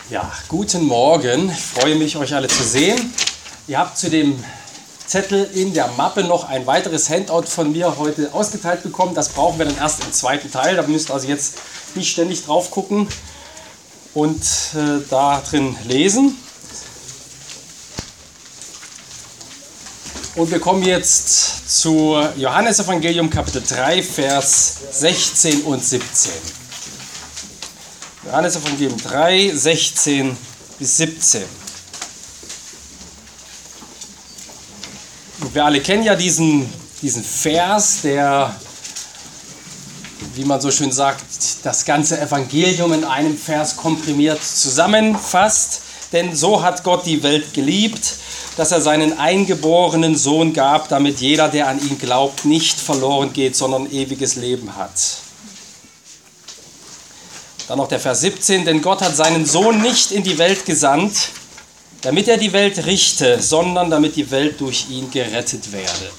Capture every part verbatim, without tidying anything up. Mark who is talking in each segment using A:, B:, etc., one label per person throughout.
A: Ja, guten Morgen. Ich freue mich, euch alle zu sehen. Ihr habt zu dem Zettel in der Mappe noch ein weiteres Handout von mir heute ausgeteilt bekommen. Das brauchen wir dann erst im zweiten Teil. Da müsst ihr also jetzt nicht ständig drauf gucken und äh, da drin lesen. Und wir kommen jetzt zu Johannesevangelium Kapitel drei, Vers sechzehn und siebzehn. Johannesevangelium drei, sechzehn bis siebzehn. Und wir alle kennen ja diesen, diesen Vers, der, wie man so schön sagt, das ganze Evangelium in einem Vers komprimiert zusammenfasst. Denn so hat Gott die Welt geliebt, dass er seinen eingeborenen Sohn gab, damit jeder, der an ihn glaubt, nicht verloren geht, sondern ewiges Leben hat. Dann noch der Vers siebzehn, denn Gott hat seinen Sohn nicht in die Welt gesandt, damit er die Welt richte, sondern damit die Welt durch ihn gerettet werde.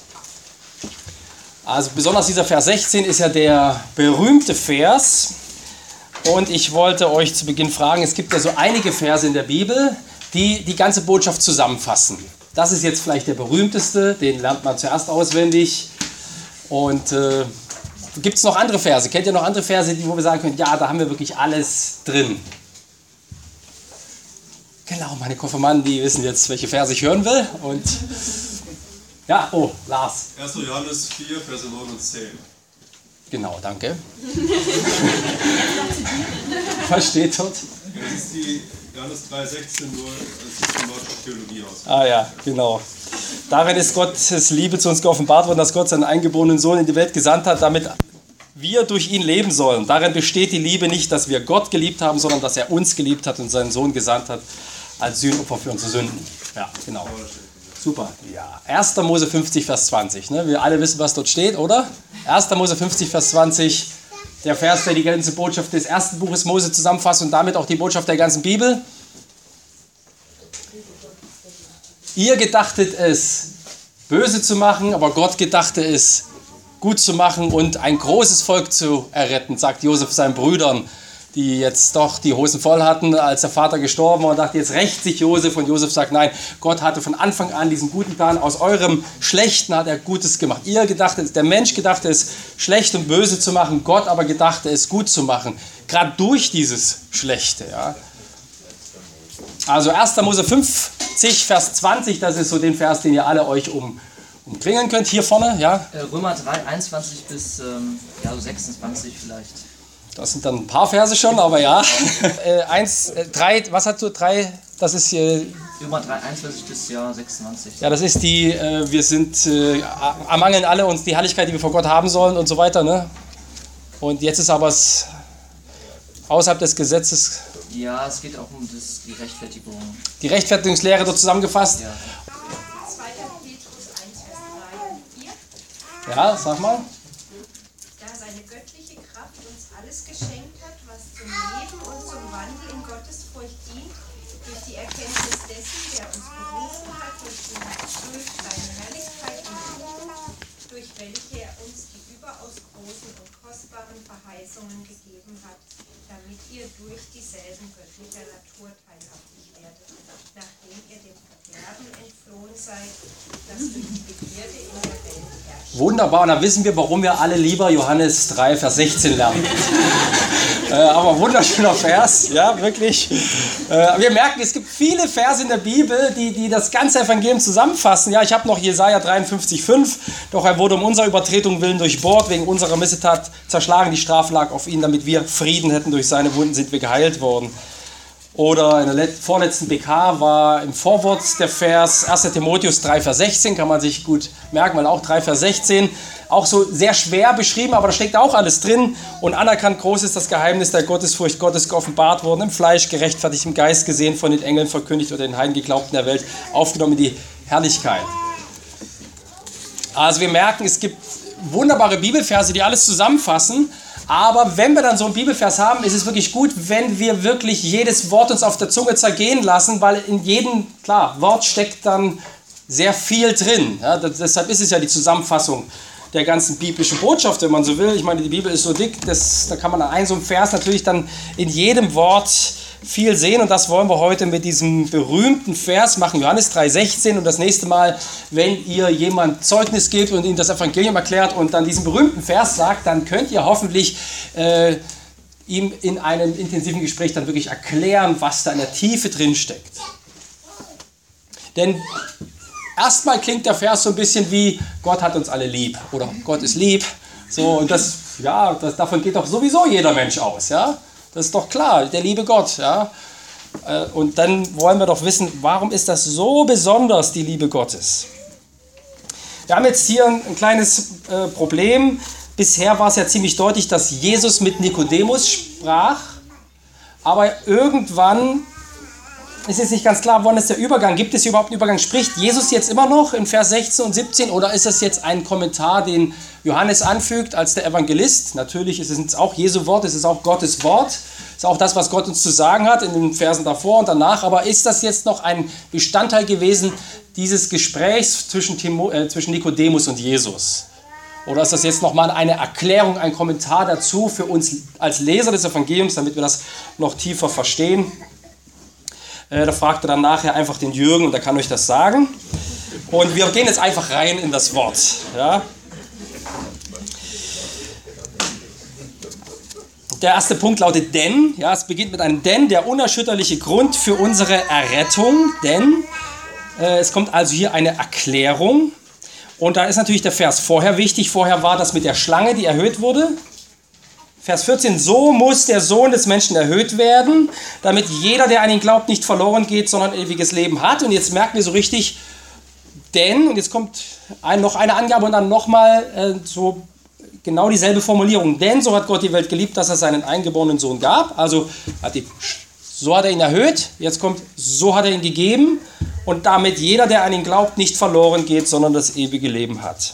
A: Also besonders dieser Vers sechzehn ist ja der berühmte Vers. Und ich wollte euch zu Beginn fragen, es gibt ja so einige Verse in der Bibel, die die ganze Botschaft zusammenfassen. Das ist jetzt vielleicht der berühmteste, den lernt man zuerst auswendig. Und äh, gibt es noch andere Verse? Kennt ihr noch andere Verse, wo wir sagen können, ja, da haben wir wirklich alles drin? Genau, meine Konfirmanden, die wissen jetzt, welche Verse ich hören will. Und ja, oh, Lars.
B: erster Johannes vier, Verse neun und zehn.
A: Genau, danke. Was steht dort?
B: Das ist die Johannes drei, sechzehn, nur systematische Theologie aus.
A: Ah ja, genau. Darin ist Gottes Liebe zu uns geoffenbart worden, dass Gott seinen eingeborenen Sohn in die Welt gesandt hat, damit wir durch ihn leben sollen. Darin besteht die Liebe nicht, dass wir Gott geliebt haben, sondern dass er uns geliebt hat und seinen Sohn gesandt hat als Sühnopfer für unsere Sünden. Ja, genau. Super. Ja. erster Mose fünfzig, Vers zwanzig. Ne? Wir alle wissen, was dort steht, oder? erster Mose fünfzig, Vers zwanzig. Der Vers, der die ganze Botschaft des ersten Buches Mose zusammenfasst und damit auch die Botschaft der ganzen Bibel. Ihr gedachtet es, böse zu machen, aber Gott gedachte es, gut zu machen und ein großes Volk zu erretten, sagt Josef seinen Brüdern, die jetzt doch die Hosen voll hatten, als der Vater gestorben war und dachte, jetzt rächt sich Josef. Und Josef sagt, nein, Gott hatte von Anfang an diesen guten Plan, aus eurem Schlechten hat er Gutes gemacht. Ihr gedachte es, der Mensch gedachte es, schlecht und böse zu machen, Gott aber gedachte es, gut zu machen, gerade durch dieses Schlechte. Ja. Also erster Mose fünfzig, Vers zwanzig, das ist so den Vers, den ihr alle euch um, umklingeln könnt, hier vorne. Ja.
C: Römer drei, einundzwanzig bis ähm, ja, so sechsundzwanzig vielleicht.
A: Das sind dann ein paar Verse schon, aber ja. äh, eins, äh, drei, was hast du? Drei, das ist hier.
C: Römer drei, einundzwanzig bis ja, sechsundzwanzig.
A: Ja, das ist die, äh, wir sind, äh, ermangeln alle uns die Herrlichkeit, die wir vor Gott haben sollen und so weiter. Ne? Und jetzt ist aber es außerhalb des Gesetzes.
C: Ja, es geht auch um das, die Rechtfertigung.
A: Die Rechtfertigungslehre dort zusammengefasst.
C: Ja.
D: zweiter Petrus eins, Vers drei und vier.
A: Ja, sag mal.
D: Da seine göttliche Kraft uns alles geschenkt hat, was zum Leben und zum Wandel in Gottesfurcht dient, durch die Erkenntnis dessen, der uns berufen hat, durch, die, durch seine Herrlichkeit und Ruhe, durch welche er uns die überaus großen und kostbaren Verheißungen gegeben hat, damit ihr durch dieselben göttlicher Natur teilhaftig werdet, nachdem ihr dem Verderben entflohen seid, das durch die Begierde in der Welt herrscht.
A: Wunderbar, und dann wissen wir, warum wir alle lieber Johannes drei, Vers sechzehn lernen. äh, aber wunderschöner Vers, ja, wirklich. Äh, wir merken, es gibt viele Verse in der Bibel, die, die das ganze Evangelium zusammenfassen. Ja, ich habe noch Jesaja dreiundfünfzig, fünf. Doch er wurde um unserer Übertretung willen durchbohrt, wegen unserer Missetat zerschlagen. Die Strafe lag auf ihn, damit wir Frieden hätten. Durch seine Wunden sind wir geheilt worden. Oder in der vorletzten B K war im Vorwort der Vers erster Timotheus drei, Vers sechzehn, kann man sich gut merken, weil auch drei, Vers sechzehn, auch so sehr schwer beschrieben, aber da steckt auch alles drin. Und anerkannt groß ist das Geheimnis der Gottesfurcht Gottes geoffenbart worden, im Fleisch gerechtfertigt, im Geist gesehen, von den Engeln verkündigt oder den Heiden geglaubten der Welt, aufgenommen in die Herrlichkeit. Also wir merken, es gibt wunderbare Bibelverse, die alles zusammenfassen. Aber wenn wir dann so einen Bibelvers haben, ist es wirklich gut, wenn wir wirklich jedes Wort uns auf der Zunge zergehen lassen, weil in jedem, klar, Wort steckt dann sehr viel drin. Ja, das, deshalb ist es ja die Zusammenfassung der ganzen biblischen Botschaft, wenn man so will. Ich meine, die Bibel ist so dick, das, da kann man an einem so einem Vers natürlich dann in jedem Wort viel sehen und das wollen wir heute mit diesem berühmten Vers machen, Johannes drei sechzehn. Und das nächste Mal, wenn ihr jemand Zeugnis gebt und ihm das Evangelium erklärt und dann diesen berühmten Vers sagt, dann könnt ihr hoffentlich äh, ihm in einem intensiven Gespräch dann wirklich erklären, was da in der Tiefe drin steckt. Denn erstmal klingt der Vers so ein bisschen wie, Gott hat uns alle lieb oder Gott ist lieb. So, und das, ja, das, davon geht doch sowieso jeder Mensch aus, ja. Das ist doch klar, der liebe Gott, ja. Und dann wollen wir doch wissen, warum ist das so besonders, die Liebe Gottes? Wir haben jetzt hier ein, ein kleines äh, Problem. Bisher war es ja ziemlich deutlich, dass Jesus mit Nikodemus sprach, aber irgendwann ist jetzt nicht ganz klar, wann ist der Übergang. Gibt es hier überhaupt einen Übergang? Spricht Jesus jetzt immer noch in Vers sechzehn und siebzehn oder ist das jetzt ein Kommentar, den Johannes anfügt als der Evangelist? Natürlich ist es jetzt auch Jesu Wort, es ist auch Gottes Wort, ist auch das, was Gott uns zu sagen hat in den Versen davor und danach. Aber ist das jetzt noch ein Bestandteil gewesen dieses Gesprächs zwischen, Timo, äh, zwischen Nikodemus und Jesus? Oder ist das jetzt nochmal eine Erklärung, ein Kommentar dazu für uns als Leser des Evangeliums, damit wir das noch tiefer verstehen? Da fragt er dann nachher einfach den Jürgen und er kann euch das sagen. Und wir gehen jetzt einfach rein in das Wort. Ja? Der erste Punkt lautet denn. Ja, es beginnt mit einem denn, der unerschütterliche Grund für unsere Errettung. Denn äh, es kommt also hier eine Erklärung. Und da ist natürlich der Vers vorher wichtig. Vorher war das mit der Schlange, die erhöht wurde. Vers vierzehn, so muss der Sohn des Menschen erhöht werden, damit jeder, der an ihn glaubt, nicht verloren geht, sondern ewiges Leben hat. Und jetzt merken wir so richtig, denn, und jetzt kommt ein, noch eine Angabe und dann nochmal äh, so genau dieselbe Formulierung. Denn so hat Gott die Welt geliebt, dass er seinen eingeborenen Sohn gab. Also hat die, so hat er ihn erhöht, jetzt kommt, so hat er ihn gegeben. Und damit jeder, der an ihn glaubt, nicht verloren geht, sondern das ewige Leben hat.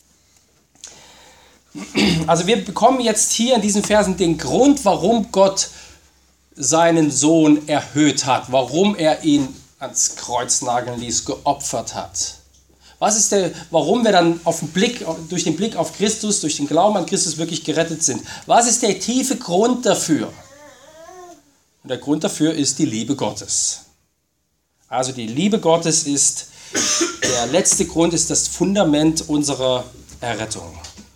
A: Also wir bekommen jetzt hier in diesen Versen den Grund, warum Gott seinen Sohn erhöht hat, warum er ihn ans Kreuz nageln ließ, geopfert hat. Was ist der, warum wir dann auf den Blick, durch den Blick auf Christus, durch den Glauben an Christus wirklich gerettet sind? Was ist der tiefe Grund dafür? Und der Grund dafür ist die Liebe Gottes. Also die Liebe Gottes ist der letzte Grund, ist das Fundament unserer Errettung.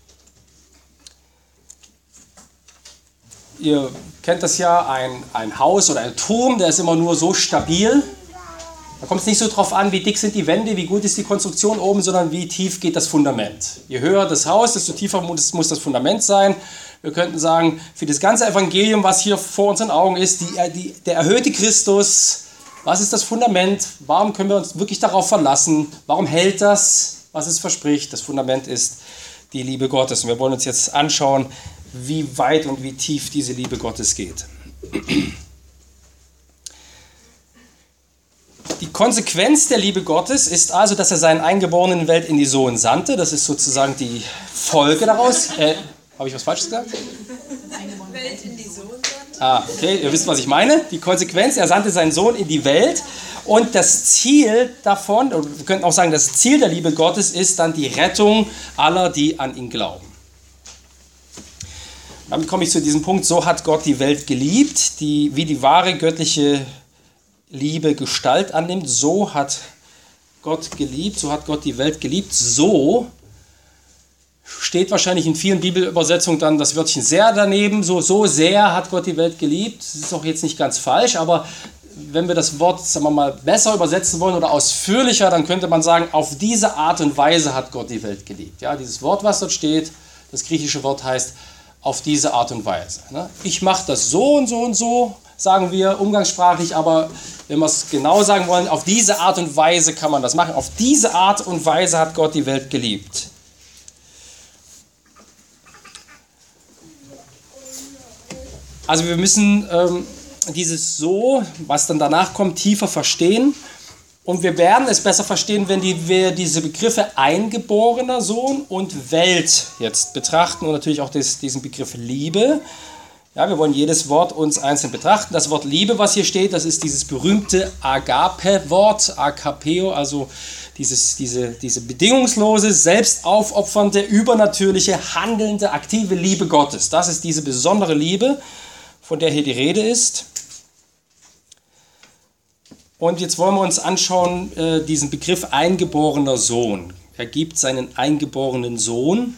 A: Ihr kennt das ja, ein, ein Haus oder ein Turm, der ist immer nur so stabil. Da kommt es nicht so drauf an, wie dick sind die Wände, wie gut ist die Konstruktion oben, sondern wie tief geht das Fundament. Je höher das Haus, desto tiefer muss, muss das Fundament sein. Wir könnten sagen, für das ganze Evangelium, was hier vor unseren Augen ist, die, die, der erhöhte Christus, was ist das Fundament? Warum können wir uns wirklich darauf verlassen? Warum hält das, was es verspricht? Das Fundament ist die Liebe Gottes. Und wir wollen uns jetzt anschauen, wie weit und wie tief diese Liebe Gottes geht. Die Konsequenz der Liebe Gottes ist also, dass er seinen Eingeborenen in die Welt in die Sohn sandte. Das ist sozusagen die Folge daraus. Äh, Habe ich was Falsches gesagt?
D: Welt in die Sohn sandte.
A: Ah, okay, ihr wisst, was ich meine. Die Konsequenz, er sandte seinen Sohn in die Welt. Und das Ziel davon, oder wir könnten auch sagen, das Ziel der Liebe Gottes ist dann die Rettung aller, die an ihn glauben. Damit komme ich zu diesem Punkt, so hat Gott die Welt geliebt, die, wie die wahre göttliche Liebe Gestalt annimmt, so hat Gott geliebt, so hat Gott die Welt geliebt, so steht wahrscheinlich in vielen Bibelübersetzungen dann das Wörtchen sehr daneben, so, so sehr hat Gott die Welt geliebt, das ist auch jetzt nicht ganz falsch, aber wenn wir das Wort, sagen wir mal, besser übersetzen wollen oder ausführlicher, dann könnte man sagen, auf diese Art und Weise hat Gott die Welt geliebt. Ja, dieses Wort, was dort steht, das griechische Wort heißt, auf diese Art und Weise. Ich mache das so und so und so, sagen wir umgangssprachlich, aber wenn wir es genau sagen wollen, auf diese Art und Weise kann man das machen. Auf diese Art und Weise hat Gott die Welt geliebt. Also wir müssen ähm, dieses So, was dann danach kommt, tiefer verstehen. Und wir werden es besser verstehen, wenn die, wir diese Begriffe eingeborener Sohn und Welt jetzt betrachten und natürlich auch des, diesen Begriff Liebe. Ja, wir wollen jedes Wort uns einzeln betrachten. Das Wort Liebe, was hier steht, das ist dieses berühmte Agape-Wort, Agapeo, also dieses, diese, diese bedingungslose, selbstaufopfernde, übernatürliche, handelnde, aktive Liebe Gottes. Das ist diese besondere Liebe, von der hier die Rede ist. Und jetzt wollen wir uns anschauen, äh, diesen Begriff eingeborener Sohn. Er gibt seinen eingeborenen Sohn.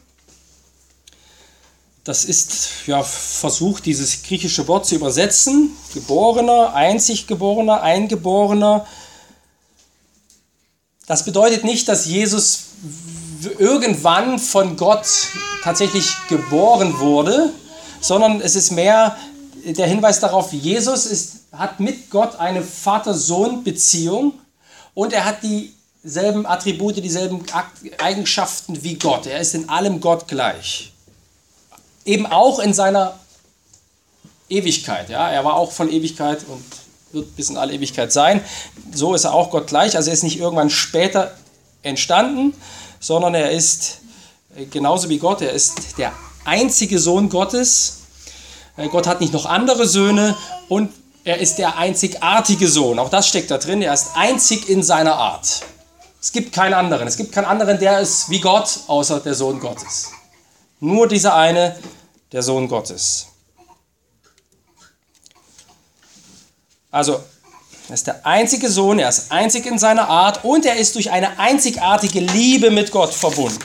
A: Das ist ja versucht, dieses griechische Wort zu übersetzen. Geborener, einzig Geborener, Eingeborener. Das bedeutet nicht, dass Jesus irgendwann von Gott tatsächlich geboren wurde, sondern es ist mehr der Hinweis darauf, Jesus ist, hat mit Gott eine Vater-Sohn-Beziehung und er hat dieselben Attribute, dieselben Eigenschaften wie Gott. Er ist in allem Gott gleich. Eben auch in seiner Ewigkeit. Ja? Er war auch von Ewigkeit und wird bis in alle Ewigkeit sein. So ist er auch Gott gleich. Also er ist nicht irgendwann später entstanden, sondern er ist genauso wie Gott. Er ist der einzige Sohn Gottes. Gott hat nicht noch andere Söhne und er ist der einzigartige Sohn. Auch das steckt da drin. Er ist einzig in seiner Art. Es gibt keinen anderen. Es gibt keinen anderen, der ist wie Gott, außer der Sohn Gottes. Nur dieser eine, der Sohn Gottes. Also, er ist der einzige Sohn, er ist einzig in seiner Art und er ist durch eine einzigartige Liebe mit Gott verbunden.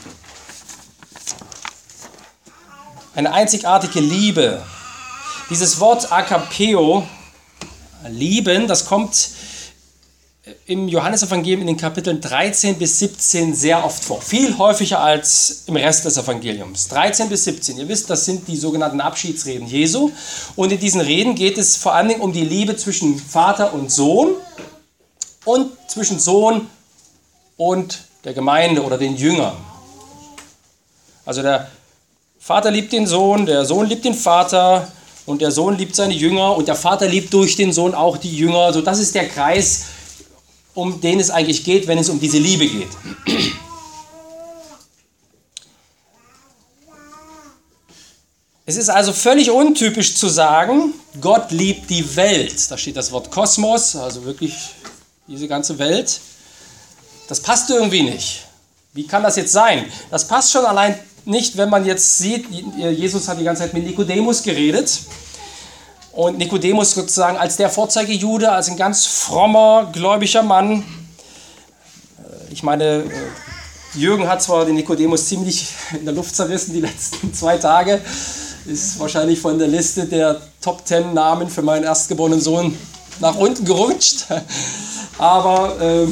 A: Eine einzigartige Liebe. Dieses Wort Agapeo, lieben, das kommt im Johannesevangelium in den Kapiteln dreizehn bis siebzehn sehr oft vor. Viel häufiger als im Rest des Evangeliums. dreizehn bis siebzehn. Ihr wisst, das sind die sogenannten Abschiedsreden Jesu. Und in diesen Reden geht es vor allen Dingen um die Liebe zwischen Vater und Sohn und zwischen Sohn und der Gemeinde oder den Jüngern. Also der Vater liebt den Sohn, der Sohn liebt den Vater und der Sohn liebt seine Jünger und der Vater liebt durch den Sohn auch die Jünger. Also das ist der Kreis, um den es eigentlich geht, wenn es um diese Liebe geht. Es ist also völlig untypisch zu sagen, Gott liebt die Welt. Da steht das Wort Kosmos, also wirklich diese ganze Welt. Das passt irgendwie nicht. Wie kann das jetzt sein? Das passt schon allein nicht, wenn man jetzt sieht, Jesus hat die ganze Zeit mit Nikodemus geredet. Und Nikodemus sozusagen als der Vorzeigejude, als ein ganz frommer, gläubiger Mann. Ich meine, Jürgen hat zwar den Nikodemus ziemlich in der Luft zerrissen die letzten zwei Tage. Ist wahrscheinlich von der Liste der Top Ten Namen für meinen erstgeborenen Sohn nach unten gerutscht. Aber äh,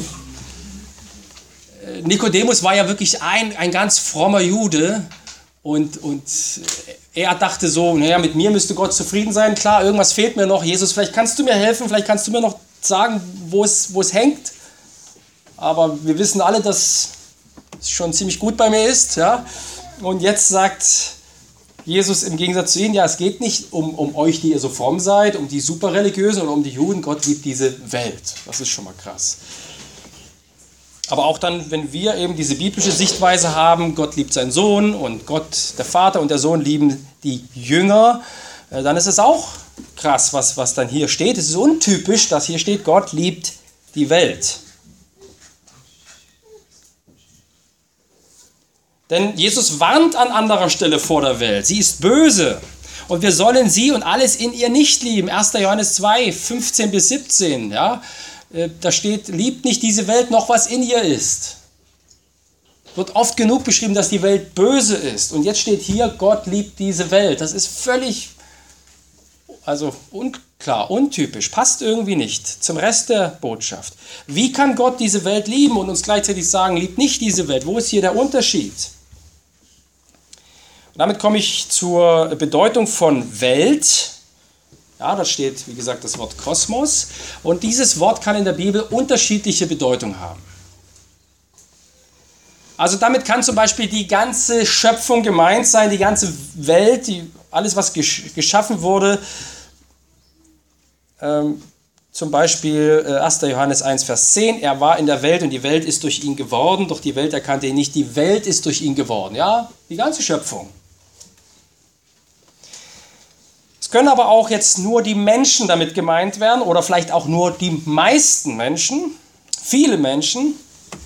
A: Nikodemus war ja wirklich ein, ein ganz frommer Jude. Und, und er dachte so, naja, mit mir müsste Gott zufrieden sein. Klar, irgendwas fehlt mir noch. Jesus, vielleicht kannst du mir helfen, vielleicht kannst du mir noch sagen, wo es, wo es hängt. Aber wir wissen alle, dass es schon ziemlich gut bei mir ist. Ja? Und jetzt sagt Jesus im Gegensatz zu ihnen, ja, es geht nicht um, um euch, die ihr so fromm seid, um die Superreligiösen oder um die Juden. Gott liebt diese Welt. Das ist schon mal krass. Aber auch dann, wenn wir eben diese biblische Sichtweise haben, Gott liebt seinen Sohn und Gott, der Vater und der Sohn lieben die Jünger, dann ist es auch krass, was, was dann hier steht. Es ist untypisch, dass hier steht, Gott liebt die Welt. Denn Jesus warnt an anderer Stelle vor der Welt. Sie ist böse und wir sollen sie und alles in ihr nicht lieben. erster Johannes zwei, fünfzehn bis siebzehn, ja. Da steht, liebt nicht diese Welt noch, was in ihr ist. Wird oft genug beschrieben, dass die Welt böse ist. Und jetzt steht hier, Gott liebt diese Welt. Das ist völlig, also unklar, untypisch, passt irgendwie nicht zum Rest der Botschaft. Wie kann Gott diese Welt lieben und uns gleichzeitig sagen, liebt nicht diese Welt? Wo ist hier der Unterschied? Und damit komme ich zur Bedeutung von Welt. Ja, da steht, wie gesagt, das Wort Kosmos. Und dieses Wort kann in der Bibel unterschiedliche Bedeutung haben. Also damit kann zum Beispiel die ganze Schöpfung gemeint sein, die ganze Welt, die, alles, was gesch- geschaffen wurde. Ähm, zum Beispiel äh, erster Johannes eins, Vers zehn. Er war in der Welt und die Welt ist durch ihn geworden, doch die Welt erkannte ihn nicht. Die Welt ist durch ihn geworden. Ja, die ganze Schöpfung. Können aber auch jetzt nur die Menschen damit gemeint werden oder vielleicht auch nur die meisten Menschen, viele Menschen.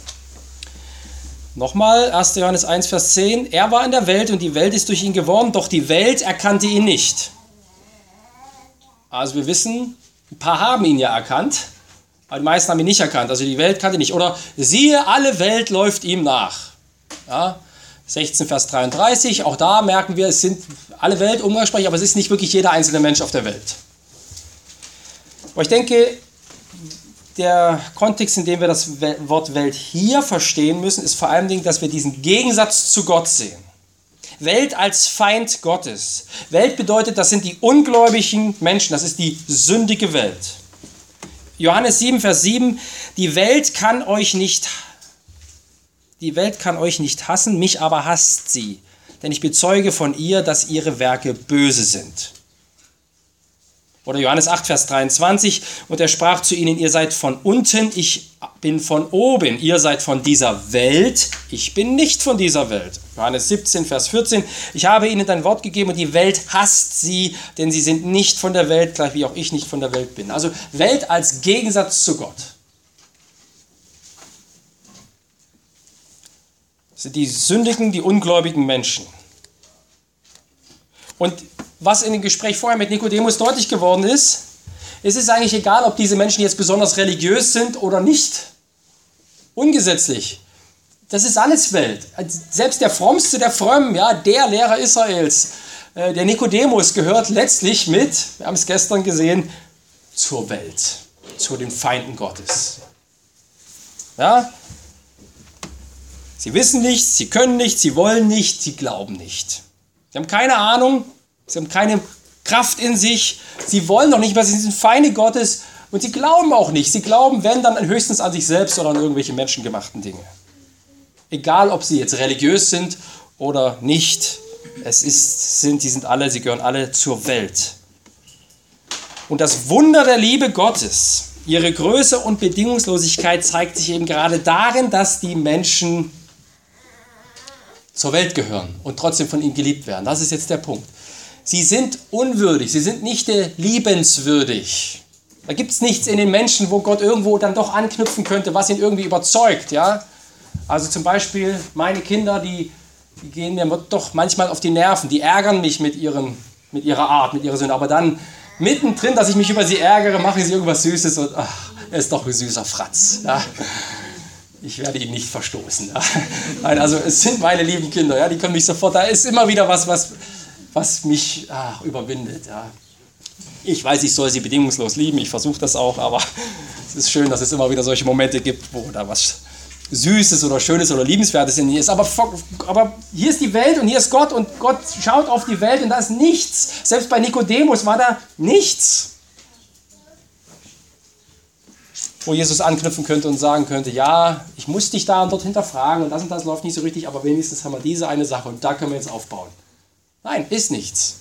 A: Nochmal, erster Johannes eins, Vers zehn. Er war in der Welt und die Welt ist durch ihn geworden, doch die Welt erkannte ihn nicht. Also wir wissen, ein paar haben ihn ja erkannt, Aber die meisten haben ihn nicht erkannt, also die Welt kannte ihn nicht. Oder siehe, alle Welt läuft ihm nach. Ja, sechzehn, Vers dreiunddreißig, auch da merken wir, es sind alle Welt umgangssprachlich, aber es ist nicht wirklich jeder einzelne Mensch auf der Welt. Aber ich denke, der Kontext, in dem wir das Wort Welt hier verstehen müssen, ist vor allem, dass wir diesen Gegensatz zu Gott sehen. Welt als Feind Gottes. Welt bedeutet, das sind die ungläubigen Menschen, das ist die sündige Welt. Johannes sieben, Vers sieben, die Welt kann euch nicht, die Welt kann euch nicht hassen, mich aber hasst sie, denn ich bezeuge von ihr, dass ihre Werke böse sind. Oder Johannes acht, Vers dreiundzwanzig, und er sprach zu ihnen, ihr seid von unten, ich bin von oben, ihr seid von dieser Welt, ich bin nicht von dieser Welt. Johannes siebzehn, Vers vierzehn, ich habe ihnen dein Wort gegeben und die Welt hasst sie, denn sie sind nicht von der Welt, gleich wie auch ich nicht von der Welt bin. Also Welt als Gegensatz zu Gott. Das sind die sündigen, die ungläubigen Menschen. Und was in dem Gespräch vorher mit Nikodemus deutlich geworden ist, es ist eigentlich egal, ob diese Menschen jetzt besonders religiös sind oder nicht. Ungesetzlich. Das ist alles Welt. Selbst der Frommste der Frommen, ja, der Lehrer Israels, äh, der Nikodemus, gehört letztlich mit, wir haben es gestern gesehen, zur Welt, zu den Feinden Gottes. Ja? Sie wissen nichts, sie können nichts, sie wollen nicht, sie glauben nicht. Sie haben keine Ahnung, sie haben keine Kraft in sich, sie wollen noch nicht mehr, sie sind Feinde Gottes und sie glauben auch nicht. Sie glauben, wenn, dann höchstens an sich selbst oder an irgendwelche menschengemachten Dinge. Egal, ob sie jetzt religiös sind oder nicht, es ist, sind, die sind alle, sie gehören alle zur Welt. Und das Wunder der Liebe Gottes, ihre Größe und Bedingungslosigkeit zeigt sich eben gerade darin, dass die Menschen zur Welt gehören und trotzdem von ihm geliebt werden. Das ist jetzt der Punkt. Sie sind unwürdig, sie sind nicht liebenswürdig. Da gibt es nichts in den Menschen, wo Gott irgendwo dann doch anknüpfen könnte, was ihn irgendwie überzeugt. Ja? Also zum Beispiel meine Kinder, die, die gehen mir doch manchmal auf die Nerven, die ärgern mich mit, ihren, mit ihrer Art, mit ihrer Sünde. Aber dann mittendrin, dass ich mich über sie ärgere, machen sie irgendwas Süßes und ach, er ist doch ein süßer Fratz. Ja? Ich werde ihn nicht verstoßen. Ja? Nein, also es sind meine lieben Kinder, ja? Die können mich sofort, da ist immer wieder was, was... was mich ach, überwindet. Ja. Ich weiß, ich soll sie bedingungslos lieben, ich versuche das auch, aber es ist schön, dass es immer wieder solche Momente gibt, wo da was Süßes oder Schönes oder Liebenswertes in ihr ist. Aber, aber hier ist die Welt und hier ist Gott und Gott schaut auf die Welt und da ist nichts. Selbst bei Nikodemus war da nichts, wo Jesus anknüpfen könnte und sagen könnte, ja, ich muss dich da und dort hinterfragen und das und das läuft nicht so richtig, aber wenigstens haben wir diese eine Sache und da können wir jetzt aufbauen. Nein, ist nichts.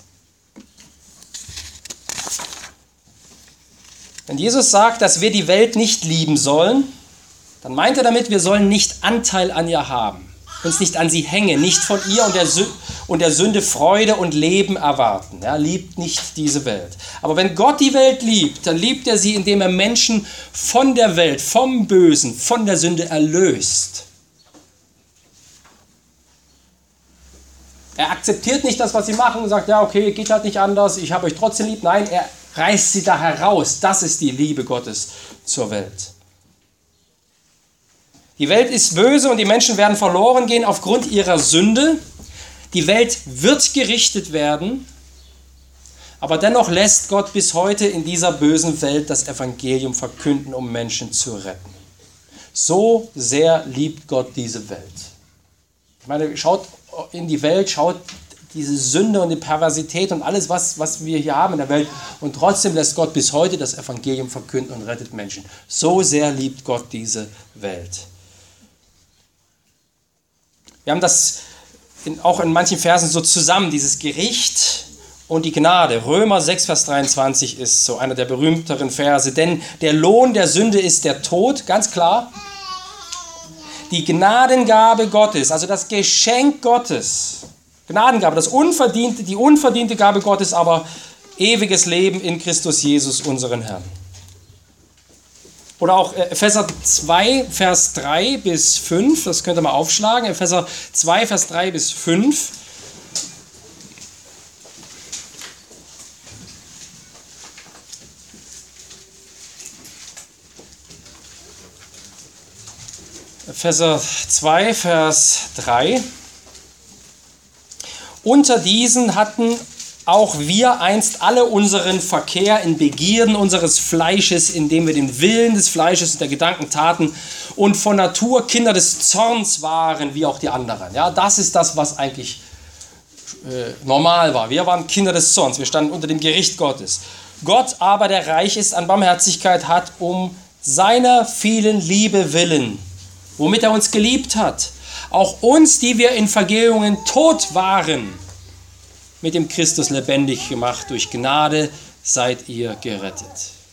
A: Wenn Jesus sagt, dass wir die Welt nicht lieben sollen, dann meint er damit, wir sollen nicht Anteil an ihr haben, uns nicht an sie hängen, nicht von ihr und der, Sü- und der Sünde Freude und Leben erwarten. Er liebt nicht diese Welt. Aber wenn Gott die Welt liebt, dann liebt er sie, indem er Menschen von der Welt, vom Bösen, von der Sünde erlöst. Er akzeptiert nicht das, was sie machen und sagt, ja, okay, geht halt nicht anders, ich habe euch trotzdem lieb. Nein, er reißt sie da heraus. Das ist die Liebe Gottes zur Welt. Die Welt ist böse und die Menschen werden verloren gehen aufgrund ihrer Sünde. Die Welt wird gerichtet werden, aber dennoch lässt Gott bis heute in dieser bösen Welt das Evangelium verkünden, um Menschen zu retten. So sehr liebt Gott diese Welt. Ich meine, schaut in die Welt, schaut diese Sünde und die Perversität und alles, was, was wir hier haben in der Welt. Und trotzdem lässt Gott bis heute das Evangelium verkünden und rettet Menschen. So sehr liebt Gott diese Welt. Wir haben das in, auch in manchen Versen so zusammen, dieses Gericht und die Gnade. Römer sechs, Vers dreiundzwanzig ist so einer der berühmteren Verse. Denn der Lohn der Sünde ist der Tod, ganz klar. Die Gnadengabe Gottes, also das Geschenk Gottes, Gnadengabe, das unverdiente, die unverdiente Gabe Gottes, aber ewiges Leben in Christus Jesus, unseren Herrn. Oder auch Epheser zwei, Vers drei bis fünf, das könnt ihr mal aufschlagen. Epheser zwei, Vers drei bis fünf. Epheser zwei, Vers drei. Unter diesen hatten auch wir einst alle unseren Verkehr in Begierden unseres Fleisches, indem wir den Willen des Fleisches und der Gedanken taten und von Natur Kinder des Zorns waren, wie auch die anderen. Ja, das ist das, was eigentlich äh, normal war. Wir waren Kinder des Zorns, wir standen unter dem Gericht Gottes. Gott aber, der reich ist an Barmherzigkeit, hat um seiner vielen Liebe willen, womit er uns geliebt hat, auch uns, die wir in Vergehungen tot waren, mit dem Christus lebendig gemacht. Durch Gnade seid ihr gerettet.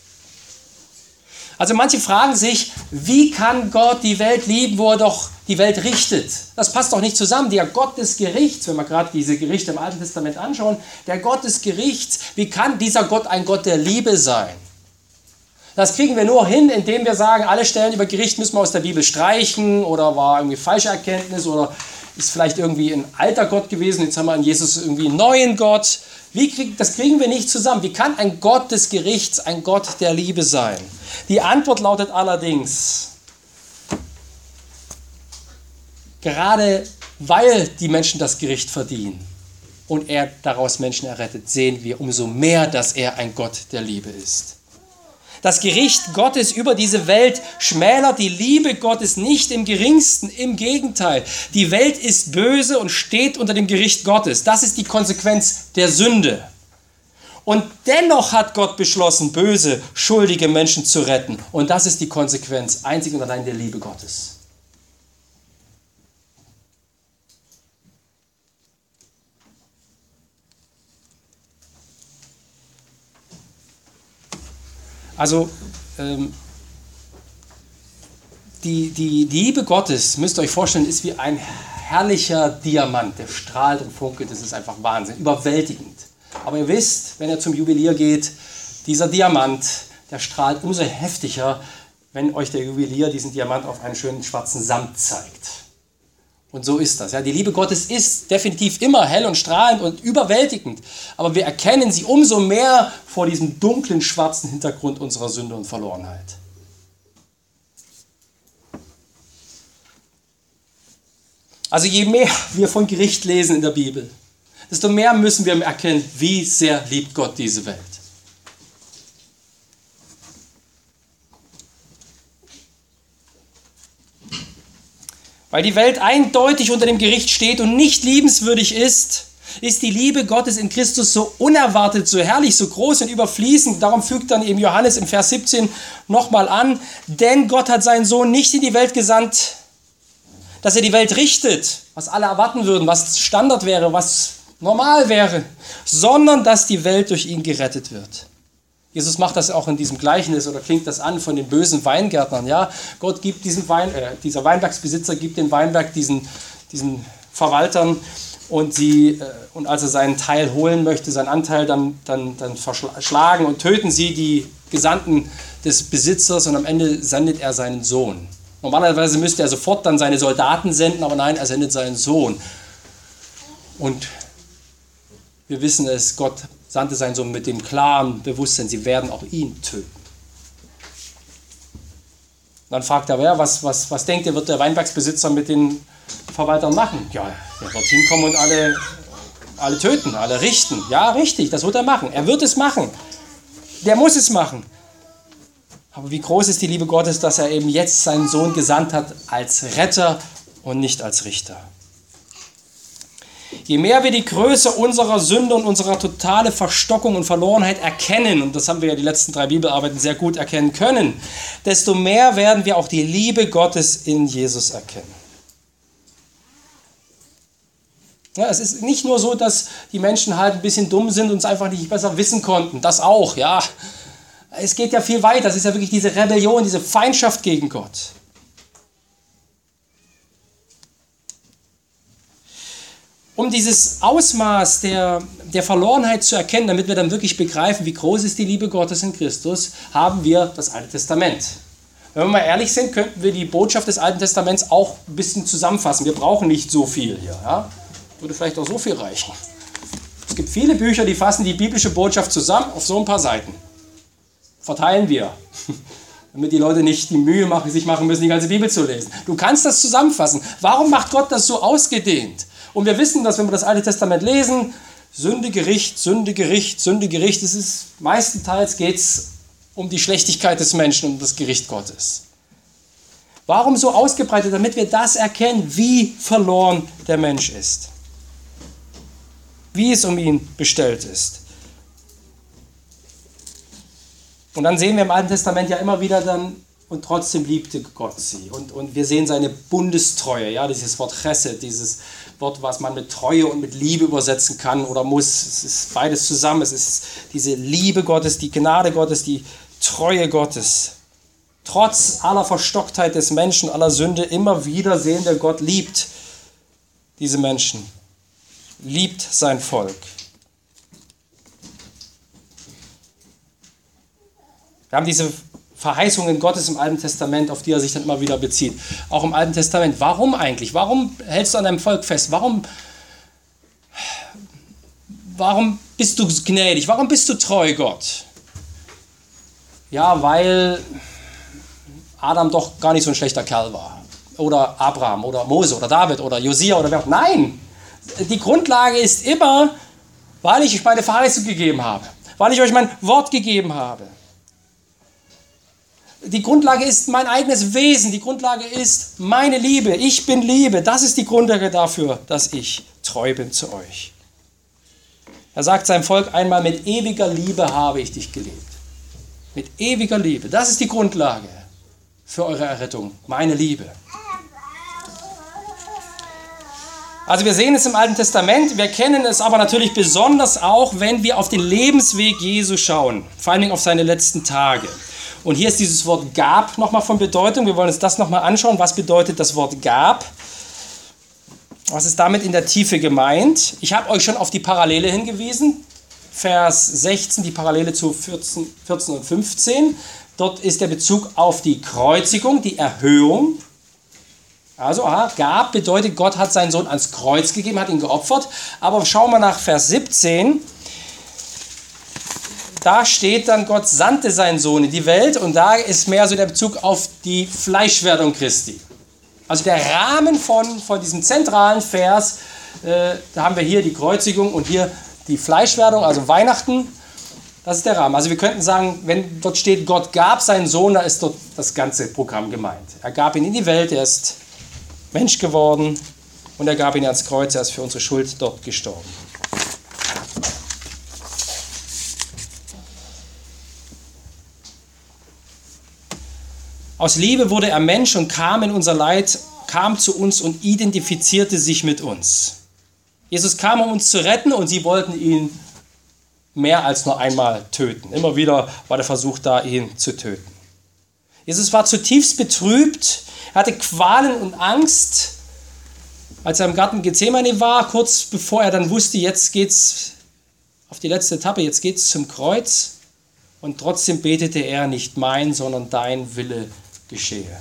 A: Also manche fragen sich, wie kann Gott die Welt lieben, wo er doch die Welt richtet? Das passt doch nicht zusammen. Der Gott des Gerichts, wenn wir gerade diese Gerichte im Alten Testament anschauen, der Gott des Gerichts, wie kann dieser Gott ein Gott der Liebe sein? Das kriegen wir nur hin, indem wir sagen, alle Stellen über Gericht müssen wir aus der Bibel streichen oder war irgendwie falsche Erkenntnis oder ist vielleicht irgendwie ein alter Gott gewesen, jetzt haben wir an Jesus irgendwie einen neuen Gott. Wie krieg, das kriegen wir nicht zusammen. Wie kann ein Gott des Gerichts ein Gott der Liebe sein? Die Antwort lautet allerdings, gerade weil die Menschen das Gericht verdienen und er daraus Menschen errettet, sehen wir umso mehr, dass er ein Gott der Liebe ist. Das Gericht Gottes über diese Welt schmälert die Liebe Gottes nicht im geringsten, im Gegenteil. Die Welt ist böse und steht unter dem Gericht Gottes. Das ist die Konsequenz der Sünde. Und dennoch hat Gott beschlossen, böse, schuldige Menschen zu retten. Und das ist die Konsequenz einzig und allein der Liebe Gottes. Also ähm, die, die Liebe Gottes, müsst ihr euch vorstellen, ist wie ein herrlicher Diamant, der strahlt und funkelt, das ist einfach Wahnsinn, überwältigend. Aber ihr wisst, wenn ihr zum Juwelier geht, dieser Diamant, der strahlt umso heftiger, wenn euch der Juwelier diesen Diamant auf einen schönen schwarzen Samt zeigt. Und so ist das. Ja. Die Liebe Gottes ist definitiv immer hell und strahlend und überwältigend. Aber wir erkennen sie umso mehr vor diesem dunklen, schwarzen Hintergrund unserer Sünde und Verlorenheit. Also je mehr wir von Gericht lesen in der Bibel, desto mehr müssen wir erkennen, wie sehr liebt Gott diese Welt. Weil die Welt eindeutig unter dem Gericht steht und nicht liebenswürdig ist, ist die Liebe Gottes in Christus so unerwartet, so herrlich, so groß und überfließend. Darum fügt dann eben Johannes im Vers siebzehn nochmal an, denn Gott hat seinen Sohn nicht in die Welt gesandt, dass er die Welt richtet, was alle erwarten würden, was Standard wäre, was normal wäre, sondern dass die Welt durch ihn gerettet wird. Jesus macht das auch in diesem Gleichnis oder klingt das an von den bösen Weingärtnern. Ja, Gott gibt diesen Wein, äh, dieser Weinbergsbesitzer gibt den Weinberg diesen, diesen Verwaltern und, sie, äh, und als er seinen Teil holen möchte, seinen Anteil, dann, dann, dann verschlagen und töten sie die Gesandten des Besitzers und am Ende sendet er seinen Sohn. Normalerweise müsste er sofort dann seine Soldaten senden, aber nein, er sendet seinen Sohn. Und wir wissen es, Gott sandte seinen Sohn mit dem klaren Bewusstsein, sie werden auch ihn töten. Dann fragt er, wer, was, was, was denkt ihr, wird der Weinbergsbesitzer mit den Verwaltern machen? Ja, er wird hinkommen und alle, alle töten, alle richten. Ja, richtig, das wird er machen. Er wird es machen. Der muss es machen. Aber wie groß ist die Liebe Gottes, dass er eben jetzt seinen Sohn gesandt hat als Retter und nicht als Richter. Je mehr wir die Größe unserer Sünde und unserer totale Verstockung und Verlorenheit erkennen, und das haben wir ja die letzten drei Bibelarbeiten sehr gut erkennen können, desto mehr werden wir auch die Liebe Gottes in Jesus erkennen. Ja, es ist nicht nur so, dass die Menschen halt ein bisschen dumm sind und es einfach nicht besser wissen konnten. Das auch, ja. Es geht ja viel weiter. Es ist ja wirklich diese Rebellion, diese Feindschaft gegen Gott. Um dieses Ausmaß der, der Verlorenheit zu erkennen, damit wir dann wirklich begreifen, wie groß ist die Liebe Gottes in Christus, haben wir das Alte Testament. Wenn wir mal ehrlich sind, könnten wir die Botschaft des Alten Testaments auch ein bisschen zusammenfassen. Wir brauchen nicht so viel hier. Ja? Würde vielleicht auch so viel reichen. Es gibt viele Bücher, die fassen die biblische Botschaft zusammen auf so ein paar Seiten. Verteilen wir. damit die Leute nicht die Mühe machen, sich machen müssen, die ganze Bibel zu lesen. Du kannst das zusammenfassen. Warum macht Gott das so ausgedehnt? Und wir wissen, dass wenn wir das Alte Testament lesen, Sünde, Gericht, Sünde, Gericht, Sünde, Gericht, es ist, meistenteils geht es um die Schlechtigkeit des Menschen und das Gericht Gottes. Warum so ausgebreitet? Damit wir das erkennen, wie verloren der Mensch ist. Wie es um ihn bestellt ist. Und dann sehen wir im Alten Testament ja immer wieder dann, und trotzdem liebte Gott sie. Und, und wir sehen seine Bundestreue, ja, dieses Wort Chesed, dieses Wort, was man mit Treue und mit Liebe übersetzen kann oder muss. Es ist beides zusammen. Es ist diese Liebe Gottes, die Gnade Gottes, die Treue Gottes. Trotz aller Verstocktheit des Menschen, aller Sünde, immer wieder sehen wir, Gott liebt diese Menschen, liebt sein Volk. Wir haben diese Verheißungen Gottes im Alten Testament, auf die er sich dann immer wieder bezieht. Auch im Alten Testament. Warum eigentlich? Warum hältst du an deinem Volk fest? Warum, warum bist du gnädig? Warum bist du treu, Gott? Ja, weil Adam doch gar nicht so ein schlechter Kerl war. Oder Abraham oder Mose oder David oder Josia oder wer auch. Nein! Die Grundlage ist immer, weil ich euch meine Verheißung gegeben habe. Weil ich euch mein Wort gegeben habe. Die Grundlage ist mein eigenes Wesen. Die Grundlage ist meine Liebe. Ich bin Liebe. Das ist die Grundlage dafür, dass ich treu bin zu euch. Er sagt seinem Volk einmal, mit ewiger Liebe habe ich dich geliebt. Mit ewiger Liebe. Das ist die Grundlage für eure Errettung. Meine Liebe. Also wir sehen es im Alten Testament. Wir kennen es aber natürlich besonders auch, wenn wir auf den Lebensweg Jesu schauen. Vor allem auf seine letzten Tage. Und hier ist dieses Wort gab nochmal von Bedeutung. Wir wollen uns das nochmal anschauen. Was bedeutet das Wort gab? Was ist damit in der Tiefe gemeint? Ich habe euch schon auf die Parallele hingewiesen. Vers sechzehn, die Parallele zu vierzehn, vierzehn und fünfzehn. Dort ist der Bezug auf die Kreuzigung, die Erhöhung. Also, aha, gab bedeutet, Gott hat seinen Sohn ans Kreuz gegeben, hat ihn geopfert. Aber schauen wir nach Vers siebzehn. Da steht dann, Gott sandte seinen Sohn in die Welt und da ist mehr so der Bezug auf die Fleischwerdung Christi. Also der Rahmen von, von diesem zentralen Vers, äh, da haben wir hier die Kreuzigung und hier die Fleischwerdung, also Weihnachten. Das ist der Rahmen. Also wir könnten sagen, wenn dort steht, Gott gab seinen Sohn, da ist dort das ganze Programm gemeint. Er gab ihn in die Welt, er ist Mensch geworden und er gab ihn ans Kreuz, er ist für unsere Schuld dort gestorben. Aus Liebe wurde er Mensch und kam in unser Leid, kam zu uns und identifizierte sich mit uns. Jesus kam, um uns zu retten und sie wollten ihn mehr als nur einmal töten. Immer wieder war der Versuch da, ihn zu töten. Jesus war zutiefst betrübt, er hatte Qualen und Angst, als er im Garten Gethsemane war, kurz bevor er dann wusste, jetzt geht's auf die letzte Etappe, jetzt geht's zum Kreuz. Und trotzdem betete er, nicht mein, sondern dein Wille geschehe.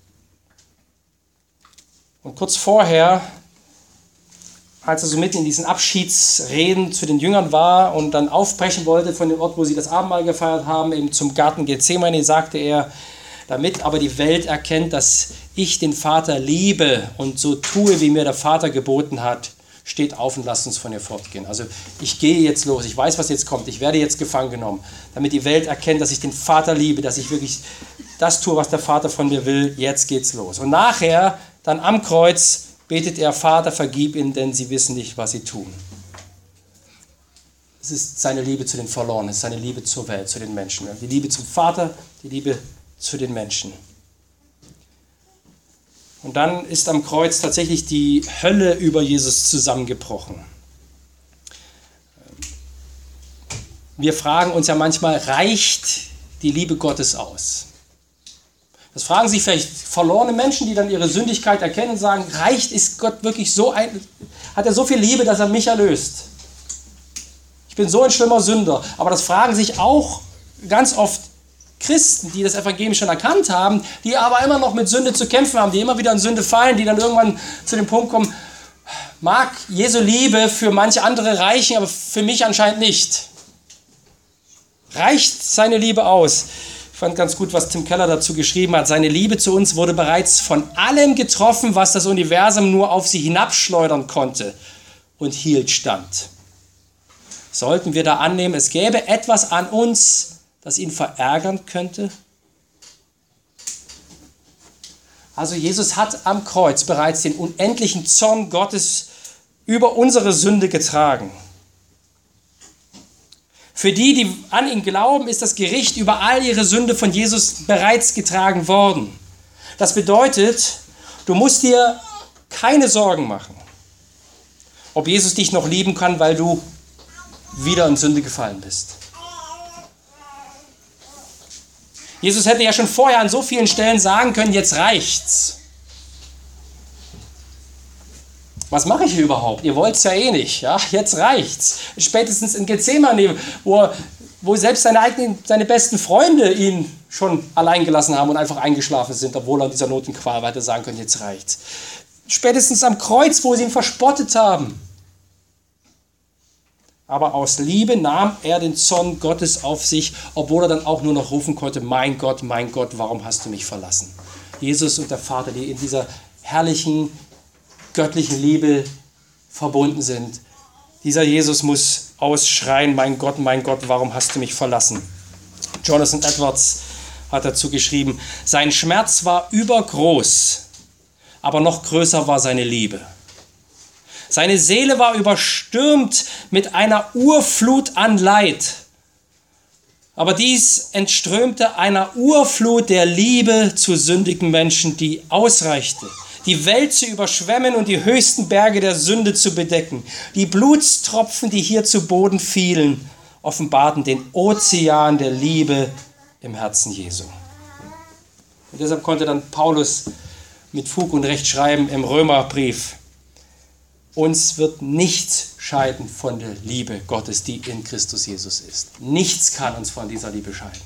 A: Und kurz vorher, als er so mitten in diesen Abschiedsreden zu den Jüngern war und dann aufbrechen wollte von dem Ort, wo sie das Abendmahl gefeiert haben, eben zum Garten Gethsemane, sagte er, damit aber die Welt erkennt, dass ich den Vater liebe und so tue, wie mir der Vater geboten hat, steht auf und lasst uns von ihr fortgehen. Also ich gehe jetzt los, ich weiß, was jetzt kommt, ich werde jetzt gefangen genommen, damit die Welt erkennt, dass ich den Vater liebe, dass ich wirklich das tue, was der Vater von mir will, jetzt geht's los. Und nachher, dann am Kreuz, betet er, Vater, vergib ihnen, denn sie wissen nicht, was sie tun. Es ist seine Liebe zu den Verlorenen, es ist seine Liebe zur Welt, zu den Menschen. Die Liebe zum Vater, die Liebe zu den Menschen. Und dann ist am Kreuz tatsächlich die Hölle über Jesus zusammengebrochen. Wir fragen uns ja manchmal, reicht die Liebe Gottes aus? Das fragen sich vielleicht verlorene Menschen, die dann ihre Sündigkeit erkennen und sagen, reicht, ist Gott wirklich so ein, hat er so viel Liebe, dass er mich erlöst? Ich bin so ein schlimmer Sünder. Aber das fragen sich auch ganz oft Christen, die das Evangelium schon erkannt haben, die aber immer noch mit Sünde zu kämpfen haben, die immer wieder in Sünde fallen, die dann irgendwann zu dem Punkt kommen, mag Jesu Liebe für manche andere reichen, aber für mich anscheinend nicht. Reicht seine Liebe aus? fand ganz gut, was Tim Keller dazu geschrieben hat. Seine Liebe zu uns wurde bereits von allem getroffen, was das Universum nur auf sie hinabschleudern konnte und hielt stand. Sollten wir da annehmen, es gäbe etwas an uns, das ihn verärgern könnte? Also Jesus hat am Kreuz bereits den unendlichen Zorn Gottes über unsere Sünde getragen. Für die, die an ihn glauben, ist das Gericht über all ihre Sünde von Jesus bereits getragen worden. Das bedeutet, du musst dir keine Sorgen machen, ob Jesus dich noch lieben kann, weil du wieder in Sünde gefallen bist. Jesus hätte ja schon vorher an so vielen Stellen sagen können, jetzt reicht's. Was mache ich hier überhaupt? Ihr wollt es ja eh nicht. Ja? Jetzt reicht's. Spätestens in Gethsemane, wo, wo selbst seine, eigenen, seine besten Freunde ihn schon allein gelassen haben und einfach eingeschlafen sind, obwohl er in dieser Notenqual hätte sagen können, jetzt reicht's. Spätestens am Kreuz, wo sie ihn verspottet haben. Aber aus Liebe nahm er den Zorn Gottes auf sich, obwohl er dann auch nur noch rufen konnte, mein Gott, mein Gott, warum hast du mich verlassen? Jesus und der Vater, die in dieser herrlichen, göttlichen Liebe verbunden sind. Dieser Jesus muss ausschreien, mein Gott, mein Gott, warum hast du mich verlassen? Jonathan Edwards hat dazu geschrieben, sein Schmerz war übergroß, aber noch größer war seine Liebe. Seine Seele war überstürmt mit einer Urflut an Leid. Aber dies entströmte einer Urflut der Liebe zu sündigen Menschen, die ausreichte, die Welt zu überschwemmen und die höchsten Berge der Sünde zu bedecken. Die Blutstropfen, die hier zu Boden fielen, offenbarten den Ozean der Liebe im Herzen Jesu. Und deshalb konnte dann Paulus mit Fug und Recht schreiben im Römerbrief, uns wird nichts scheiden von der Liebe Gottes, die in Christus Jesus ist. Nichts kann uns von dieser Liebe scheiden.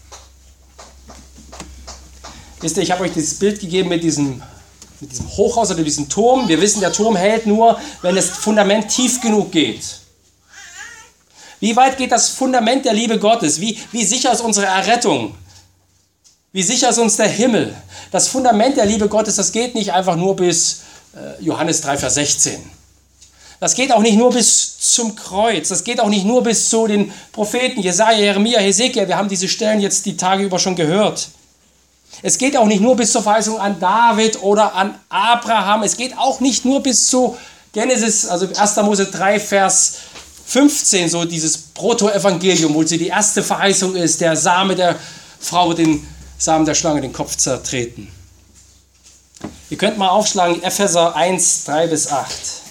A: Wisst ihr, ich habe euch dieses Bild gegeben mit diesem, mit diesem Hochhaus oder diesem Turm. Wir wissen, der Turm hält nur, wenn das Fundament tief genug geht. Wie weit geht das Fundament der Liebe Gottes? Wie, wie sicher ist unsere Errettung? Wie sicher ist uns der Himmel? Das Fundament der Liebe Gottes, das geht nicht einfach nur bis Johannes drei, Vers sechzehn. Das geht auch nicht nur bis zum Kreuz. Das geht auch nicht nur bis zu den Propheten Jesaja, Jeremia, Hesekiel. Wir haben diese Stellen jetzt die Tage über schon gehört. Es geht auch nicht nur bis zur Verheißung an David oder an Abraham. Es geht auch nicht nur bis zu Genesis, also erster Mose drei, Vers fünfzehn, so dieses Proto-Evangelium, wo sie die erste Verheißung ist, der Same der Frau, den Samen der Schlange, den Kopf zertreten. Ihr könnt mal aufschlagen, Epheser eins, drei bis acht.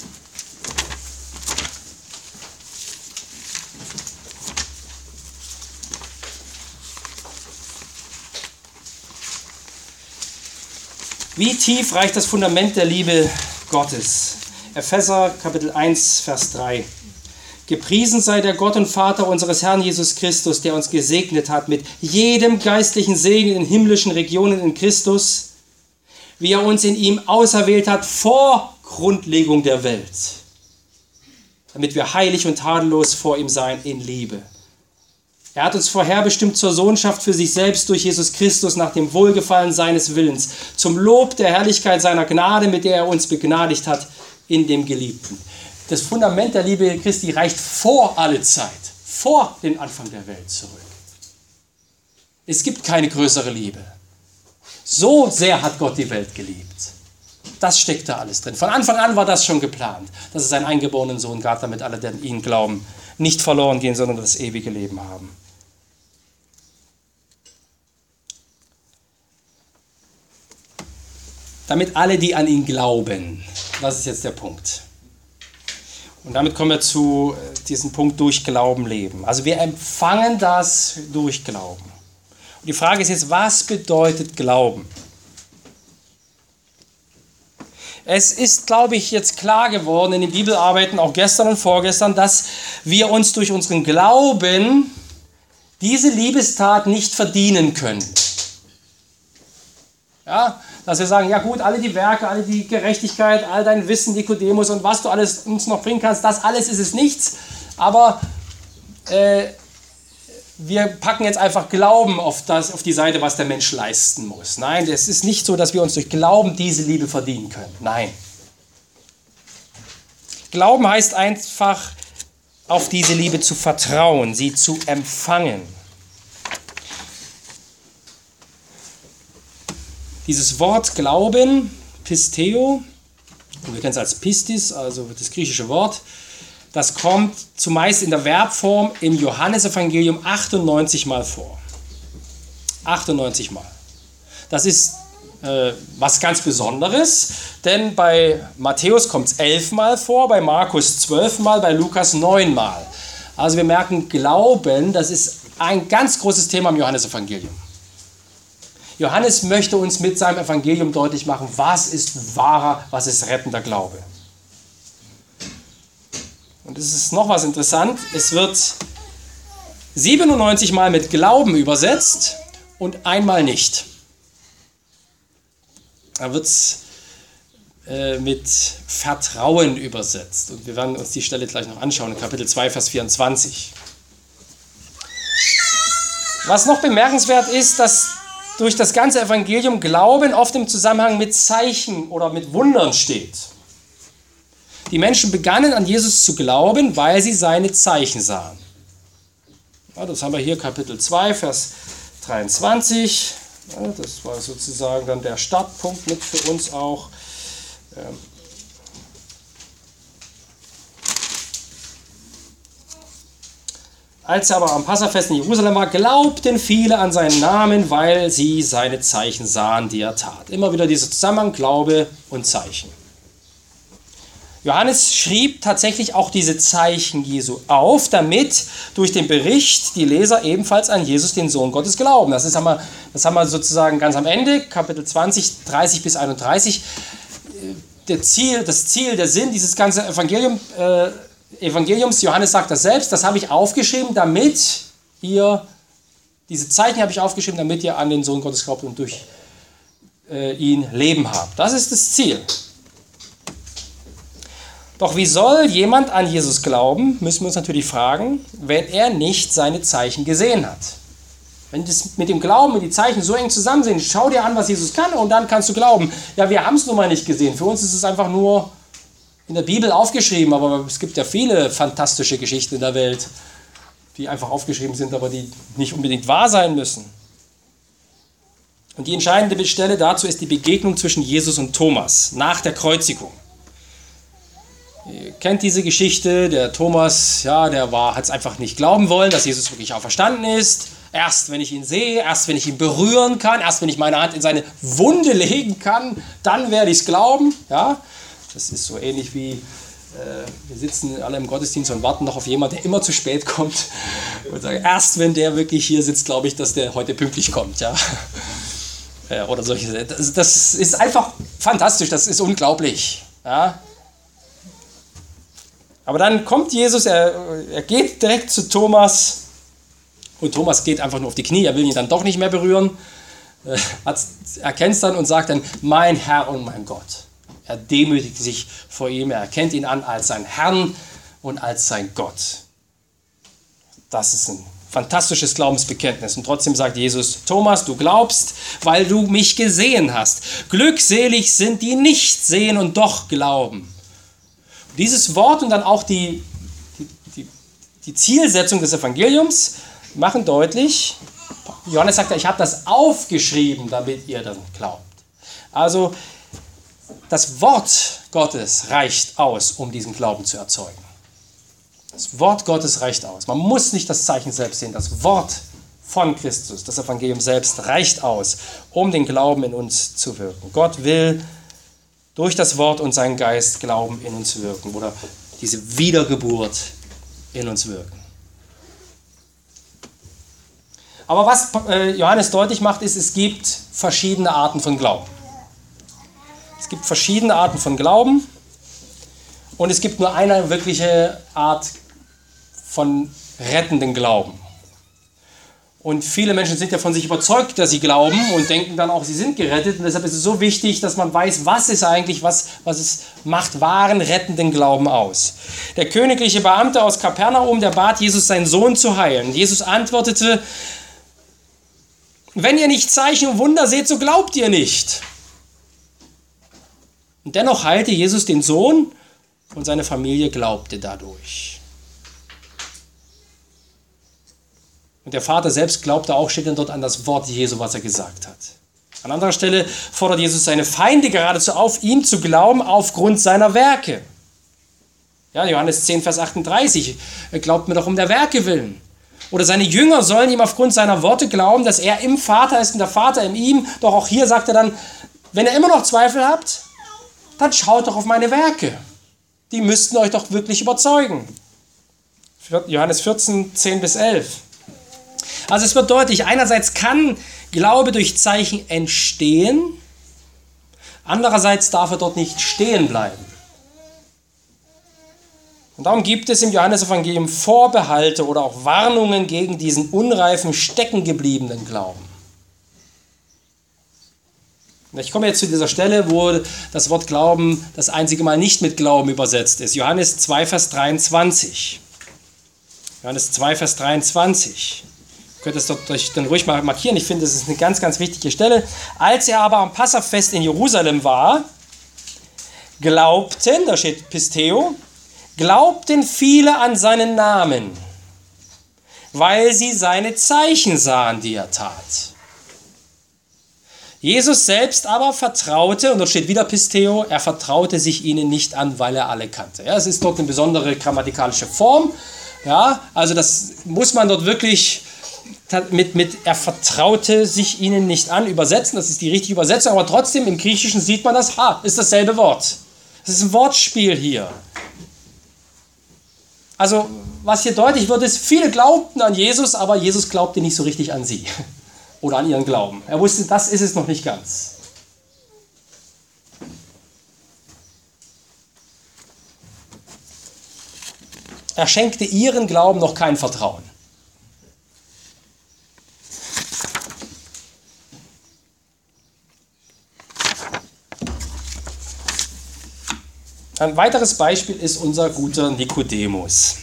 A: Wie tief reicht das Fundament der Liebe Gottes? Epheser Kapitel eins, Vers drei. Gepriesen sei der Gott und Vater unseres Herrn Jesus Christus, der uns gesegnet hat mit jedem geistlichen Segen in himmlischen Regionen in Christus, wie er uns in ihm auserwählt hat vor Grundlegung der Welt, damit wir heilig und tadellos vor ihm seien in Liebe. Er hat uns vorherbestimmt zur Sohnschaft für sich selbst durch Jesus Christus nach dem Wohlgefallen seines Willens, zum Lob der Herrlichkeit seiner Gnade, mit der er uns begnadigt hat in dem Geliebten. Das Fundament der Liebe Christi reicht vor alle Zeit, vor den Anfang der Welt zurück. Es gibt keine größere Liebe. So sehr hat Gott die Welt geliebt. Das steckt da alles drin. Von Anfang an war das schon geplant, dass es einen eingeborenen Sohn gab, damit alle, die an ihn glauben, nicht verloren gehen, sondern das ewige Leben haben. Damit alle, die an ihn glauben. Das ist jetzt der Punkt. Und damit kommen wir zu diesem Punkt durch Glauben leben. Also wir empfangen das durch Glauben. Und die Frage ist jetzt, was bedeutet Glauben? Es ist, glaube ich, jetzt klar geworden in den Bibelarbeiten, auch gestern und vorgestern, dass wir uns durch unseren Glauben diese Liebestat nicht verdienen können. Ja, dass wir sagen, ja gut, alle die Werke, alle die Gerechtigkeit, all dein Wissen, Nikodemus und was du alles uns noch bringen kannst, das alles ist es nichts. Aber äh, wir packen jetzt einfach Glauben auf, das, auf die Seite, was der Mensch leisten muss. Nein, es ist nicht so, dass wir uns durch Glauben diese Liebe verdienen können. Nein. Glauben heißt einfach, auf diese Liebe zu vertrauen, sie zu empfangen. Dieses Wort Glauben, Pisteo, wir kennen es als Pistis, also das griechische Wort, das kommt zumeist in der Verbform im Johannesevangelium achtundneunzig Mal vor. achtundneunzig Mal. Das ist äh, was ganz Besonderes, denn bei Matthäus kommt es elf Mal vor, bei Markus zwölf Mal, bei Lukas neun Mal. Also wir merken, Glauben, das ist ein ganz großes Thema im Johannesevangelium. Johannes möchte uns mit seinem Evangelium deutlich machen, was ist wahrer, was ist rettender Glaube. Und es ist noch was interessant, es wird siebenundneunzig Mal mit Glauben übersetzt und einmal nicht. Da wird es äh, mit Vertrauen übersetzt. Und wir werden uns die Stelle gleich noch anschauen, in Kapitel zwei, Vers vierundzwanzig. Was noch bemerkenswert ist, dass durch das ganze Evangelium Glauben oft im Zusammenhang mit Zeichen oder mit Wundern steht. Die Menschen begannen an Jesus zu glauben, weil sie seine Zeichen sahen. Ja, das haben wir hier Kapitel zwei, Vers dreiundzwanzig. Ja, das war sozusagen dann der Startpunkt mit für uns auch. Ähm Als er aber am Passafest in Jerusalem war, glaubten viele an seinen Namen, weil sie seine Zeichen sahen, die er tat. Immer wieder dieser Zusammenhang, Glaube und Zeichen. Johannes schrieb tatsächlich auch diese Zeichen Jesu auf, damit durch den Bericht die Leser ebenfalls an Jesus, den Sohn Gottes, glauben. Das, ist, haben wir, das haben wir sozusagen ganz am Ende, Kapitel zwanzig, dreißig bis einunddreißig. Der Ziel, das Ziel, der Sinn dieses ganzen Evangelium, äh, Evangeliums, Johannes sagt das selbst, das habe ich aufgeschrieben, damit ihr, diese Zeichen habe ich aufgeschrieben, damit ihr an den Sohn Gottes glaubt und durch äh, ihn Leben habt. Das ist das Ziel. Doch wie soll jemand an Jesus glauben, müssen wir uns natürlich fragen, wenn er nicht seine Zeichen gesehen hat. Wenn das mit dem Glauben und die Zeichen so eng zusammen sind, schau dir an, was Jesus kann und dann kannst du glauben. Ja, wir haben es nun mal nicht gesehen. Für uns ist es einfach nur in der Bibel aufgeschrieben, aber es gibt ja viele fantastische Geschichten in der Welt, die einfach aufgeschrieben sind, aber die nicht unbedingt wahr sein müssen. Und die entscheidende Stelle dazu ist die Begegnung zwischen Jesus und Thomas nach der Kreuzigung. Ihr kennt diese Geschichte, der Thomas, ja, der war, hat es einfach nicht glauben wollen, dass Jesus wirklich auferstanden ist. Erst wenn ich ihn sehe, erst wenn ich ihn berühren kann, erst wenn ich meine Hand in seine Wunde legen kann, dann werde ich es glauben. Ja? Das ist so ähnlich wie, äh, wir sitzen alle im Gottesdienst und warten noch auf jemanden, der immer zu spät kommt. Und sagen, erst wenn der wirklich hier sitzt, glaube ich, dass der heute pünktlich kommt. Ja? Äh, oder solche. Das, das ist einfach fantastisch, das ist unglaublich. Ja? Aber dann kommt Jesus, er, er geht direkt zu Thomas und Thomas geht einfach nur auf die Knie, er will ihn dann doch nicht mehr berühren, äh, erkennt es dann und sagt dann, mein Herr und mein Gott. Er demütigt sich vor ihm, er erkennt ihn an als sein Herrn und als sein Gott. Das ist ein fantastisches Glaubensbekenntnis. Und trotzdem sagt Jesus, Thomas, du glaubst, weil du mich gesehen hast. Glückselig sind die nicht sehen und doch glauben. Dieses Wort und dann auch die, die, die, die Zielsetzung des Evangeliums machen deutlich, Johannes sagt ja, ich habe das aufgeschrieben, damit ihr dann glaubt. Also das Wort Gottes reicht aus, um diesen Glauben zu erzeugen. Das Wort Gottes reicht aus. Man muss nicht das Zeichen selbst sehen. Das Wort von Christus, das Evangelium selbst, reicht aus, um den Glauben in uns zu wirken. Gott will durch das Wort und seinen Geist Glauben in uns wirken oder diese Wiedergeburt in uns wirken. Aber was Johannes deutlich macht, ist, es gibt verschiedene Arten von Glauben. Es gibt verschiedene Arten von Glauben und es gibt nur eine wirkliche Art von rettenden Glauben. Und viele Menschen sind ja von sich überzeugt, dass sie glauben und denken dann auch, sie sind gerettet. Und deshalb ist es so wichtig, dass man weiß, was ist eigentlich, was, was es macht wahren, rettenden Glauben aus. Der königliche Beamte aus Kapernaum, der bat Jesus, seinen Sohn zu heilen. Jesus antwortete, wenn ihr nicht Zeichen und Wunder seht, so glaubt ihr nicht. Und dennoch heilte Jesus den Sohn und seine Familie glaubte dadurch. Und der Vater selbst glaubte auch, steht dann dort an das Wort Jesu, was er gesagt hat. An anderer Stelle fordert Jesus seine Feinde geradezu auf, ihm zu glauben aufgrund seiner Werke. Ja, Johannes zehn, Vers achtunddreißig, glaubt mir doch um der Werke willen. Oder seine Jünger sollen ihm aufgrund seiner Worte glauben, dass er im Vater ist und der Vater in ihm. Doch auch hier sagt er dann, wenn ihr immer noch Zweifel habt, dann schaut doch auf meine Werke. Die müssten euch doch wirklich überzeugen. Johannes vierzehn, zehn bis elf. Also es wird deutlich, einerseits kann Glaube durch Zeichen entstehen, andererseits darf er dort nicht stehen bleiben. Und darum gibt es im Johannesevangelium Vorbehalte oder auch Warnungen gegen diesen unreifen, steckengebliebenen Glauben. Ich komme jetzt zu dieser Stelle, wo das Wort Glauben das einzige Mal nicht mit Glauben übersetzt ist. Johannes zwei, Vers dreiundzwanzig. Johannes zwei, Vers dreiundzwanzig. Ihr könnt es dort dann ruhig mal markieren. Ich finde, das ist eine ganz, ganz wichtige Stelle. Als er aber am Passafest in Jerusalem war, glaubten, da steht Pisteo, glaubten viele an seinen Namen, weil sie seine Zeichen sahen, die er tat. Jesus selbst aber vertraute, und dort steht wieder Pisteo, er vertraute sich ihnen nicht an, weil er alle kannte. Ja, es ist dort eine besondere grammatikalische Form. Ja, also das muss man dort wirklich mit, mit er vertraute sich ihnen nicht an übersetzen. Das ist die richtige Übersetzung, aber trotzdem im Griechischen sieht man das, ha, ist dasselbe Wort. Das ist ein Wortspiel hier. Also was hier deutlich wird, ist, viele glaubten an Jesus, aber Jesus glaubte nicht so richtig an sie oder an ihren Glauben. Er wusste, das ist es noch nicht ganz. Er schenkte ihren Glauben noch kein Vertrauen. Ein weiteres Beispiel ist unser guter Nikodemus.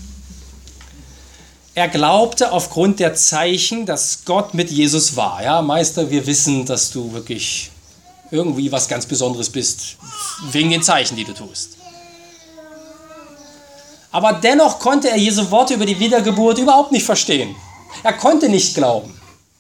A: Er glaubte aufgrund der Zeichen, dass Gott mit Jesus war. Ja, Meister, wir wissen, dass du wirklich irgendwie was ganz Besonderes bist, wegen den Zeichen, die du tust. Aber dennoch konnte er Jesu Worte über die Wiedergeburt überhaupt nicht verstehen. Er konnte nicht glauben.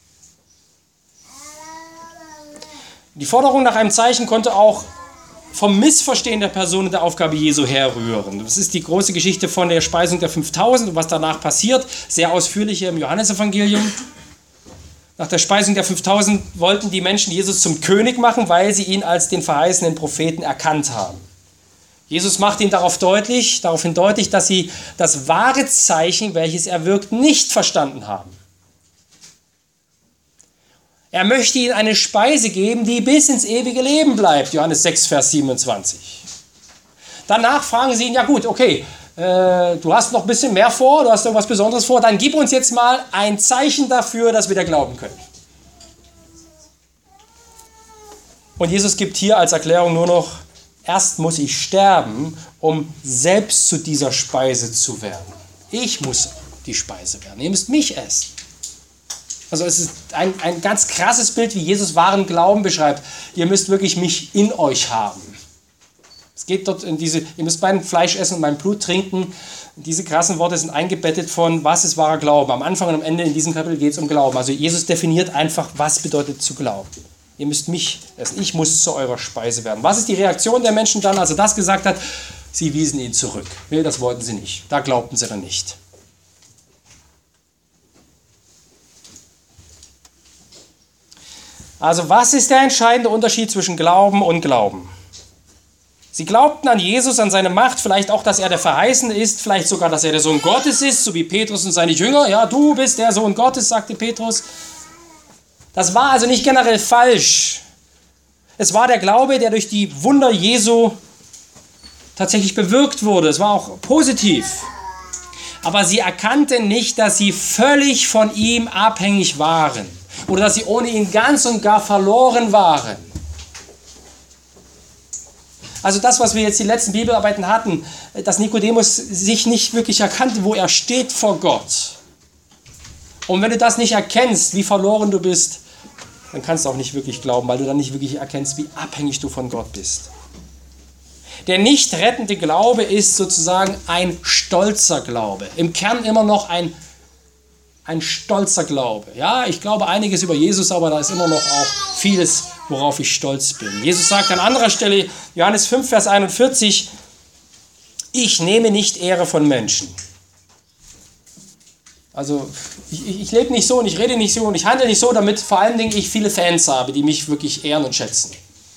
A: Die Forderung nach einem Zeichen konnte auch vom Missverstehen der Person und der Aufgabe Jesu herrühren. Das ist die große Geschichte von der Speisung der fünftausend und was danach passiert. Sehr ausführlich hier im Johannesevangelium. Nach der Speisung der fünftausend wollten die Menschen Jesus zum König machen, weil sie ihn als den verheißenen Propheten erkannt haben. Jesus macht ihnen darauf deutlich, daraufhin deutlich, dass sie das wahre Zeichen, welches er wirkt, nicht verstanden haben. Er möchte ihnen eine Speise geben, die bis ins ewige Leben bleibt. Johannes sechs, Vers siebenundzwanzig. Danach fragen sie ihn, ja gut, okay, äh, du hast noch ein bisschen mehr vor, du hast irgendwas Besonderes vor, dann gib uns jetzt mal ein Zeichen dafür, dass wir dir glauben können. Und Jesus gibt hier als Erklärung nur noch, erst muss ich sterben, um selbst zu dieser Speise zu werden. Ich muss die Speise werden, ihr müsst mich essen. Also es ist ein, ein ganz krasses Bild, wie Jesus wahren Glauben beschreibt. Ihr müsst wirklich mich in euch haben. Es geht dort in diese, ihr müsst mein Fleisch essen und mein Blut trinken. Diese krassen Worte sind eingebettet von, was ist wahrer Glauben. Am Anfang und am Ende in diesem Kapitel geht es um Glauben. Also Jesus definiert einfach, was bedeutet zu glauben. Ihr müsst mich essen, ich muss zu eurer Speise werden. Was ist die Reaktion der Menschen dann, als er das gesagt hat? Sie wiesen ihn zurück. Nee, das wollten sie nicht. Da glaubten sie dann nicht. Also was ist der entscheidende Unterschied zwischen Glauben und Glauben? Sie glaubten an Jesus, an seine Macht, vielleicht auch, dass er der Verheißene ist, vielleicht sogar, dass er der Sohn Gottes ist, so wie Petrus und seine Jünger. Ja, du bist der Sohn Gottes, sagte Petrus. Das war also nicht generell falsch. Es war der Glaube, der durch die Wunder Jesu tatsächlich bewirkt wurde. Es war auch positiv. Aber sie erkannten nicht, dass sie völlig von ihm abhängig waren oder dass sie ohne ihn ganz und gar verloren waren. Also das, was wir jetzt die letzten Bibelarbeiten hatten, dass Nikodemus sich nicht wirklich erkannte, wo er steht vor Gott. Und wenn du das nicht erkennst, wie verloren du bist, dann kannst du auch nicht wirklich glauben, weil du dann nicht wirklich erkennst, wie abhängig du von Gott bist. Der nicht rettende Glaube ist sozusagen ein stolzer Glaube. Im Kern immer noch ein, ein stolzer Glaube. Ja, ich glaube einiges über Jesus, aber da ist immer noch auch vieles, worauf ich stolz bin. Jesus sagt an anderer Stelle, Johannes fünf, Vers einundvierzig, ich nehme nicht Ehre von Menschen. Also ich, ich, ich lebe nicht so und ich rede nicht so und ich handle nicht so, damit vor allen Dingen ich viele Fans habe, die mich wirklich ehren und schätzen.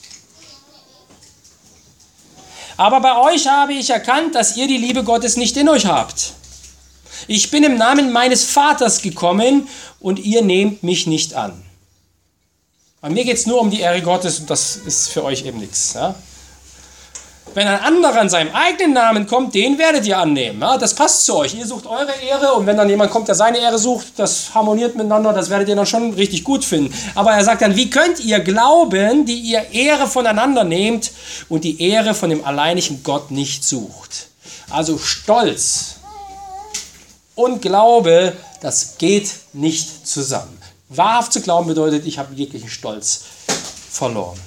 A: Aber bei euch habe ich erkannt, dass ihr die Liebe Gottes nicht in euch habt. Ich bin im Namen meines Vaters gekommen und ihr nehmt mich nicht an. Bei mir geht es nur um die Ehre Gottes und das ist für euch eben nichts. Ja? Wenn ein anderer in seinem eigenen Namen kommt, den werdet ihr annehmen. Ja? Das passt zu euch. Ihr sucht eure Ehre und wenn dann jemand kommt, der seine Ehre sucht, das harmoniert miteinander, das werdet ihr dann schon richtig gut finden. Aber er sagt dann, wie könnt ihr glauben, die ihr Ehre voneinander nehmt und die Ehre von dem alleinigen Gott nicht sucht? Also Stolz und Glaube, das geht nicht zusammen. Wahrhaft zu glauben bedeutet, ich habe jeglichen Stolz verloren.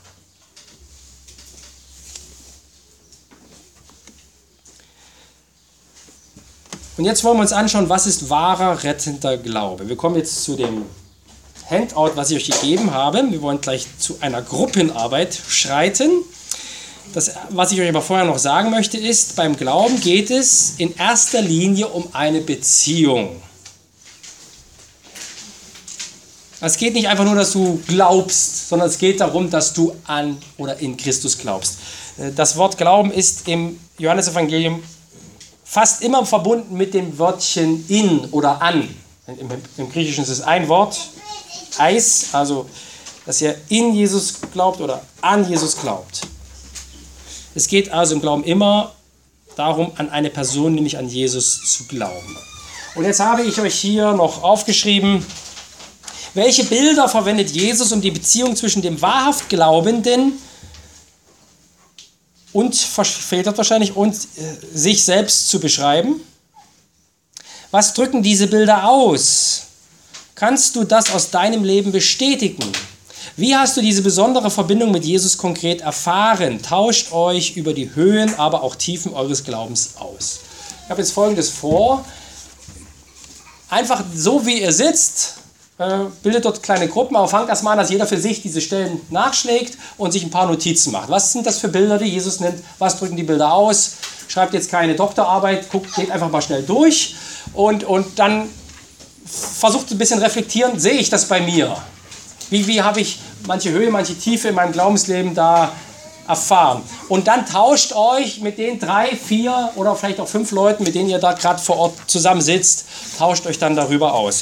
A: Und jetzt wollen wir uns anschauen, was ist wahrer, rettender Glaube. Wir kommen jetzt zu dem Handout, was ich euch gegeben habe. Wir wollen gleich zu einer Gruppenarbeit schreiten. Das, was ich euch aber vorher noch sagen möchte, ist, beim Glauben geht es in erster Linie um eine Beziehung. Es geht nicht einfach nur, dass du glaubst, sondern es geht darum, dass du an oder in Christus glaubst. Das Wort Glauben ist im Johannesevangelium fast immer verbunden mit dem Wörtchen in oder an. Im, im Griechischen ist es ein Wort, eis, also dass ihr in Jesus glaubt oder an Jesus glaubt. Es geht also im Glauben immer darum, an eine Person, nämlich an Jesus zu glauben. Und jetzt habe ich euch hier noch aufgeschrieben, welche Bilder verwendet Jesus, um die Beziehung zwischen dem wahrhaft Glaubenden und fehlt wahrscheinlich und äh, sich selbst zu beschreiben? Was drücken diese Bilder aus? Kannst du das aus deinem Leben bestätigen? Wie hast du diese besondere Verbindung mit Jesus konkret erfahren? Tauscht euch über die Höhen, aber auch Tiefen eures Glaubens aus. Ich habe jetzt Folgendes vor. Einfach so, wie ihr sitzt, äh, bildet dort kleine Gruppen, aber fangt erstmal an, dass jeder für sich diese Stellen nachschlägt und sich ein paar Notizen macht. Was sind das für Bilder, die Jesus nimmt? Was drücken die Bilder aus? Schreibt jetzt keine Doktorarbeit, guckt, geht einfach mal schnell durch und, und dann versucht ein bisschen reflektieren, sehe ich das bei mir? Wie, wie habe ich manche Höhe, manche Tiefe in meinem Glaubensleben da erfahren? Und dann tauscht euch mit den drei, vier oder vielleicht auch fünf Leuten, mit denen ihr da gerade vor Ort zusammensitzt, tauscht euch dann darüber aus.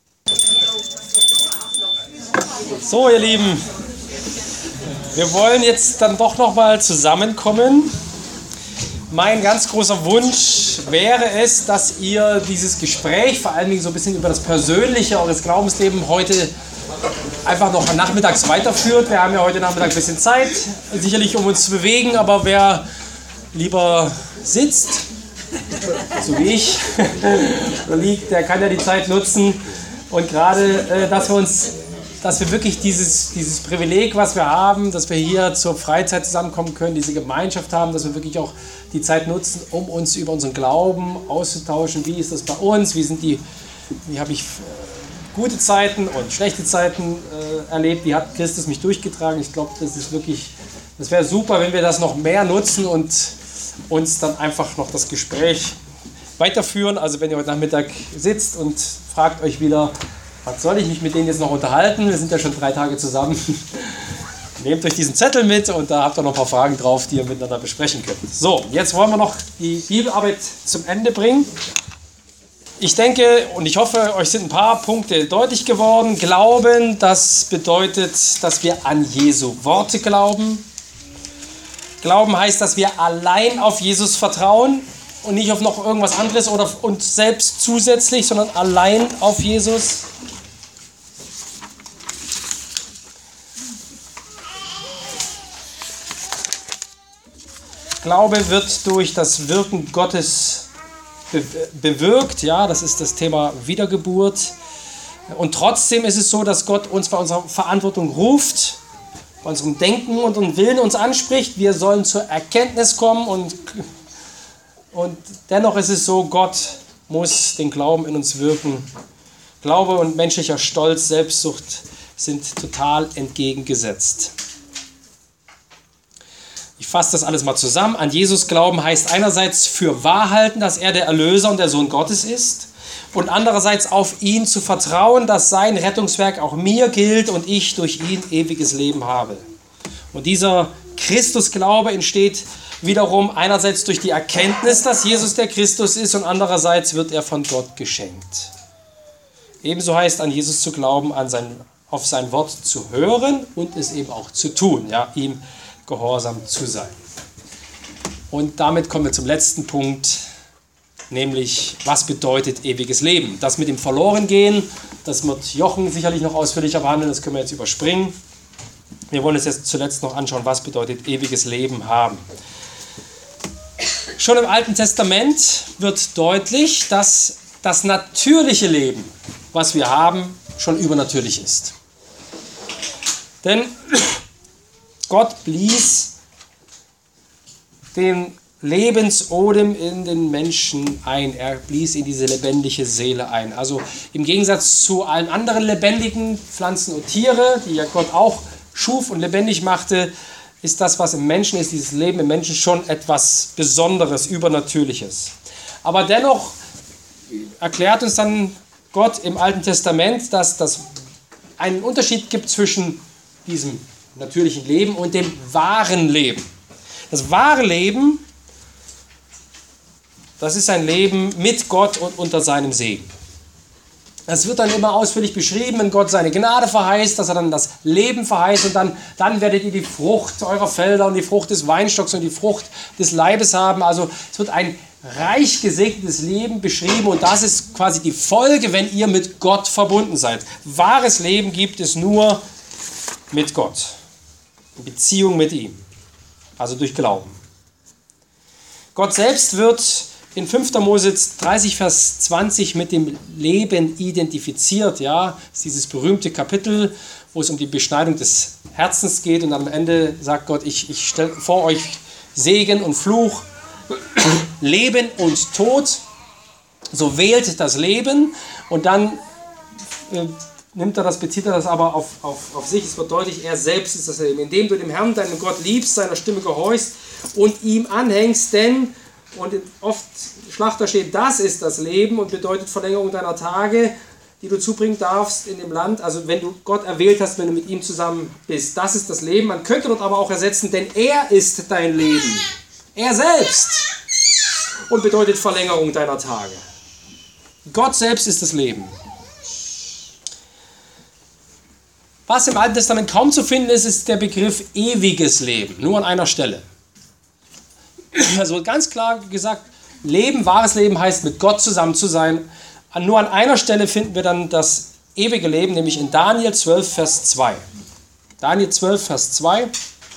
A: So, ihr Lieben, wir wollen jetzt dann doch nochmal zusammenkommen. Mein ganz großer Wunsch wäre es, dass ihr dieses Gespräch, vor allen Dingen so ein bisschen über das Persönliche eures Glaubenslebens heute einfach noch nachmittags weiterführt. Wir haben ja heute Nachmittag ein bisschen Zeit, sicherlich um uns zu bewegen, aber wer lieber sitzt, so wie ich, oder liegt, der kann ja die Zeit nutzen. Und gerade, dass wir uns, dass wir wirklich dieses, dieses Privileg, was wir haben, dass wir hier zur Freizeit zusammenkommen können, diese Gemeinschaft haben, dass wir wirklich auch die Zeit nutzen, um uns über unseren Glauben auszutauschen. Wie ist das bei uns? Wie sind die, wie habe ich gute Zeiten und schlechte Zeiten äh, erlebt? Wie hat Christus mich durchgetragen? Ich glaube, das ist wirklich, das wäre super, wenn wir das noch mehr nutzen und uns dann einfach noch das Gespräch weiterführen. Also wenn ihr heute Nachmittag sitzt und fragt euch wieder, was soll ich mich mit denen jetzt noch unterhalten? Wir sind ja schon drei Tage zusammen. Nehmt euch diesen Zettel mit und da habt ihr noch ein paar Fragen drauf, die ihr miteinander besprechen könnt. So, jetzt wollen wir noch die Bibelarbeit zum Ende bringen. Ich denke und ich hoffe, euch sind ein paar Punkte deutlich geworden. Glauben, das bedeutet, dass wir an Jesu Worte glauben. Glauben heißt, dass wir allein auf Jesus vertrauen und nicht auf noch irgendwas anderes oder auf uns selbst zusätzlich, sondern allein auf Jesus. Glaube wird durch das Wirken Gottes be- bewirkt, ja, das ist das Thema Wiedergeburt. Und trotzdem ist es so, dass Gott uns bei unserer Verantwortung ruft, bei unserem Denken und unserem Willen uns anspricht. Wir sollen zur Erkenntnis kommen und, und dennoch ist es so, Gott muss den Glauben in uns wirken. Glaube und menschlicher Stolz, Selbstsucht sind total entgegengesetzt. Ich fasse das alles mal zusammen. An Jesus glauben heißt einerseits für wahr halten, dass er der Erlöser und der Sohn Gottes ist. Und andererseits auf ihn zu vertrauen, dass sein Rettungswerk auch mir gilt und ich durch ihn ewiges Leben habe. Und dieser Christusglaube entsteht wiederum einerseits durch die Erkenntnis, dass Jesus der Christus ist und andererseits wird er von Gott geschenkt. Ebenso heißt an Jesus zu glauben, an sein, auf sein Wort zu hören und es eben auch zu tun, ja, ihm gehorsam zu sein. Und damit kommen wir zum letzten Punkt, nämlich was bedeutet ewiges Leben? Das mit dem Verlorengehen, das wird Jochen sicherlich noch ausführlicher behandeln, das können wir jetzt überspringen. Wir wollen uns jetzt zuletzt noch anschauen, was bedeutet ewiges Leben haben. Schon im Alten Testament wird deutlich, dass das natürliche Leben, was wir haben, schon übernatürlich ist. Denn Gott blies den Lebensodem in den Menschen ein. Er blies in diese lebendige Seele ein. Also im Gegensatz zu allen anderen lebendigen Pflanzen und Tiere, die ja Gott auch schuf und lebendig machte, ist das, was im Menschen ist, dieses Leben im Menschen schon etwas Besonderes, Übernatürliches. Aber dennoch erklärt uns dann Gott im Alten Testament, dass es einen Unterschied gibt zwischen diesem natürlichen Leben und dem wahren Leben. Das wahre Leben, das ist ein Leben mit Gott und unter seinem Segen. Das wird dann immer ausführlich beschrieben, wenn Gott seine Gnade verheißt, dass er dann das Leben verheißt und dann, dann werdet ihr die Frucht eurer Felder und die Frucht des Weinstocks und die Frucht des Leibes haben. Also es wird ein reich gesegnetes Leben beschrieben und das ist quasi die Folge, wenn ihr mit Gott verbunden seid. Wahres Leben gibt es nur mit Gott. In Beziehung mit ihm. Also durch Glauben. Gott selbst wird in fünfter Mose dreißig, Vers zwanzig mit dem Leben identifiziert. Ja, das ist dieses berühmte Kapitel, wo es um die Beschneidung des Herzens geht. Und am Ende sagt Gott, ich, ich stelle vor euch Segen und Fluch, Leben und Tod. So wählt das Leben. Und dann äh, nimmt er das, bezieht er das aber auf, auf, auf sich. Es wird deutlich, er selbst ist das Leben. Indem du dem Herrn, deinen Gott, liebst, seiner Stimme gehorchst und ihm anhängst, denn, und oft Schlachter steht, das ist das Leben und bedeutet Verlängerung deiner Tage, die du zubringen darfst in dem Land. Also wenn du Gott erwählt hast, wenn du mit ihm zusammen bist, das ist das Leben. Man könnte dort aber auch ersetzen, denn er ist dein Leben. Er selbst. Und bedeutet Verlängerung deiner Tage. Gott selbst ist das Leben. Was im Alten Testament kaum zu finden ist, ist der Begriff ewiges Leben. Nur an einer Stelle. Also ganz klar gesagt, Leben, wahres Leben heißt, mit Gott zusammen zu sein. Nur an einer Stelle finden wir dann das ewige Leben, nämlich in Daniel zwölf, Vers zwei. Daniel zwölf, Vers zwei.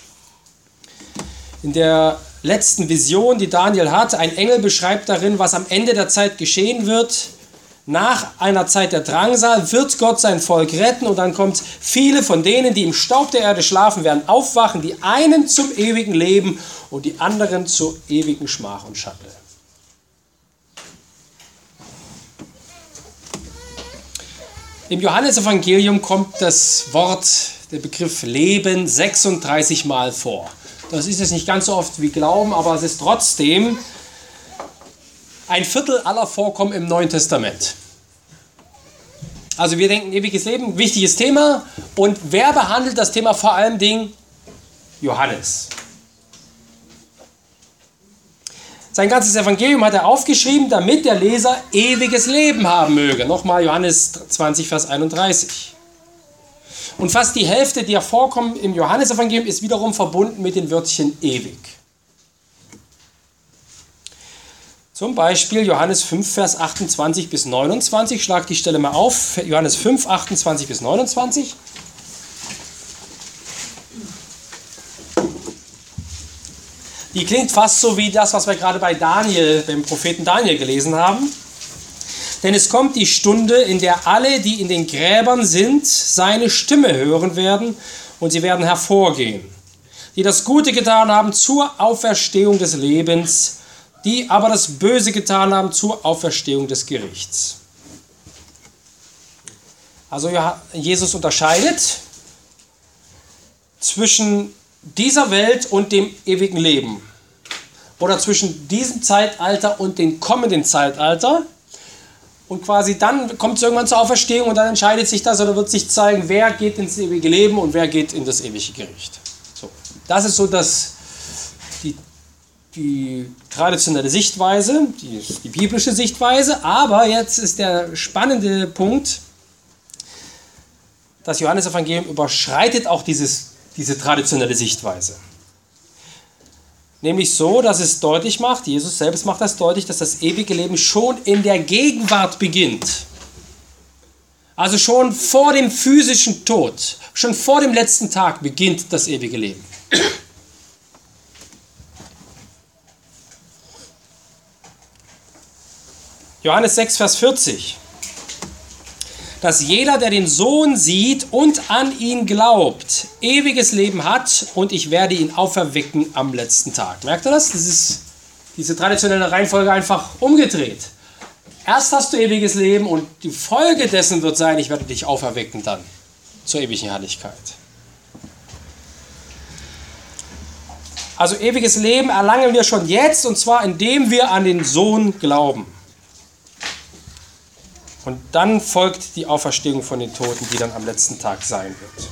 A: In der letzten Vision, die Daniel hat, ein Engel beschreibt darin, was am Ende der Zeit geschehen wird. Nach einer Zeit der Drangsal wird Gott sein Volk retten und dann kommt viele von denen, die im Staub der Erde schlafen, werden aufwachen, die einen zum ewigen Leben und die anderen zur ewigen Schmach und Schande. Im Johannesevangelium kommt das Wort, der Begriff Leben sechsunddreißig Mal vor. Das ist jetzt nicht ganz so oft wie Glauben, aber es ist trotzdem ein Viertel aller Vorkommen im Neuen Testament. Also wir denken, ewiges Leben, wichtiges Thema. Und wer behandelt das Thema vor allem Dingen? Johannes. Sein ganzes Evangelium hat er aufgeschrieben, damit der Leser ewiges Leben haben möge. Nochmal Johannes zwanzig, Vers einunddreißig. Und fast die Hälfte der Vorkommen im Johannesevangelium ist wiederum verbunden mit den Wörtchen ewig. Zum Beispiel Johannes fünf, Vers achtundzwanzig bis neunundzwanzig. Schlag die Stelle mal auf. Johannes fünf, achtundzwanzig bis neunundzwanzig. Die klingt fast so wie das, was wir gerade bei Daniel, dem Propheten Daniel gelesen haben. Denn es kommt die Stunde, in der alle, die in den Gräbern sind, seine Stimme hören werden und sie werden hervorgehen, die das Gute getan haben zur Auferstehung des Lebens, die aber das Böse getan haben zur Auferstehung des Gerichts. Also ja, Jesus unterscheidet zwischen dieser Welt und dem ewigen Leben oder zwischen diesem Zeitalter und dem kommenden Zeitalter. Und quasi dann kommt es irgendwann zur Auferstehung und dann entscheidet sich das oder wird sich zeigen, wer geht ins ewige Leben und wer geht in das ewige Gericht. So, das ist so das, die, die traditionelle Sichtweise, die, die biblische Sichtweise. Aber jetzt ist der spannende Punkt, das Johannesevangelium überschreitet auch dieses, diese traditionelle Sichtweise. Nämlich so, dass es deutlich macht, Jesus selbst macht das deutlich, dass das ewige Leben schon in der Gegenwart beginnt. Also schon vor dem physischen Tod, schon vor dem letzten Tag beginnt das ewige Leben. Johannes sechs, Vers vierzig. Dass jeder, der den Sohn sieht und an ihn glaubt, ewiges Leben hat und ich werde ihn auferwecken am letzten Tag. Merkt ihr das? Das ist diese traditionelle Reihenfolge einfach umgedreht. Erst hast du ewiges Leben und die Folge dessen wird sein, ich werde dich auferwecken dann zur ewigen Herrlichkeit. Also ewiges Leben erlangen wir schon jetzt und zwar indem wir an den Sohn glauben. Und dann folgt die Auferstehung von den Toten, die dann am letzten Tag sein wird.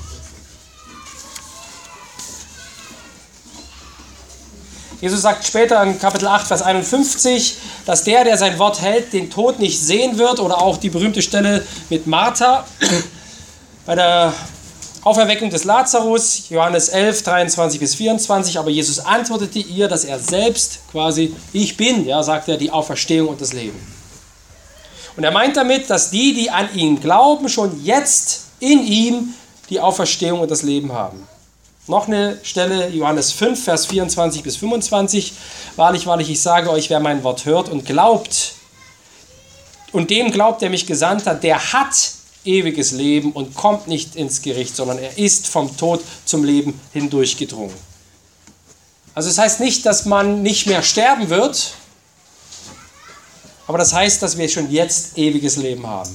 A: Jesus sagt später in Kapitel acht, Vers einundfünfzig, dass der, der sein Wort hält, den Tod nicht sehen wird. Oder auch die berühmte Stelle mit Martha bei der Auferweckung des Lazarus, Johannes elf, dreiundzwanzig bis vierundzwanzig. Aber Jesus antwortete ihr, dass er selbst quasi, ich bin, ja, sagt er, die Auferstehung und das Leben. Und er meint damit, dass die, die an ihn glauben, schon jetzt in ihm die Auferstehung und das Leben haben. Noch eine Stelle, Johannes fünf, Vers vierundzwanzig bis fünfundzwanzig. Wahrlich, wahrlich, ich sage euch, wer mein Wort hört und glaubt, und dem glaubt, der mich gesandt hat, der hat ewiges Leben und kommt nicht ins Gericht, sondern er ist vom Tod zum Leben hindurchgedrungen. Also es heißt nicht, dass man nicht mehr sterben wird, aber das heißt, dass wir schon jetzt ewiges Leben haben.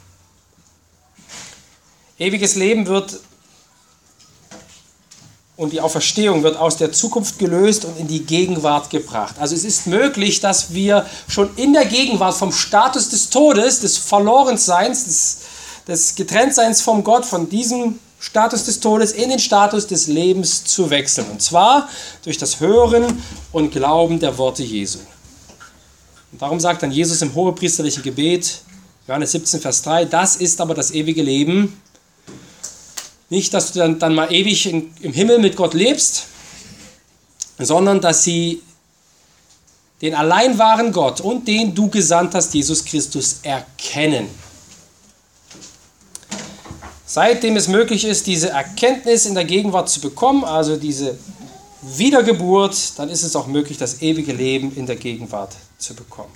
A: Ewiges Leben wird und die Auferstehung wird aus der Zukunft gelöst und in die Gegenwart gebracht. Also es ist möglich, dass wir schon in der Gegenwart vom Status des Todes, des Verlorenseins, des, des Getrenntseins vom Gott, von diesem Status des Todes in den Status des Lebens zu wechseln. Und zwar durch das Hören und Glauben der Worte Jesu. Und darum sagt dann Jesus im hohepriesterlichen Gebet, Johannes siebzehn, Vers drei, das ist aber das ewige Leben. Nicht, dass du dann, dann mal ewig in, im Himmel mit Gott lebst, sondern dass sie den allein wahren Gott und den du gesandt hast, Jesus Christus, erkennen. Seitdem es möglich ist, diese Erkenntnis in der Gegenwart zu bekommen, also diese Wiedergeburt, dann ist es auch möglich, das ewige Leben in der Gegenwart zu bekommen.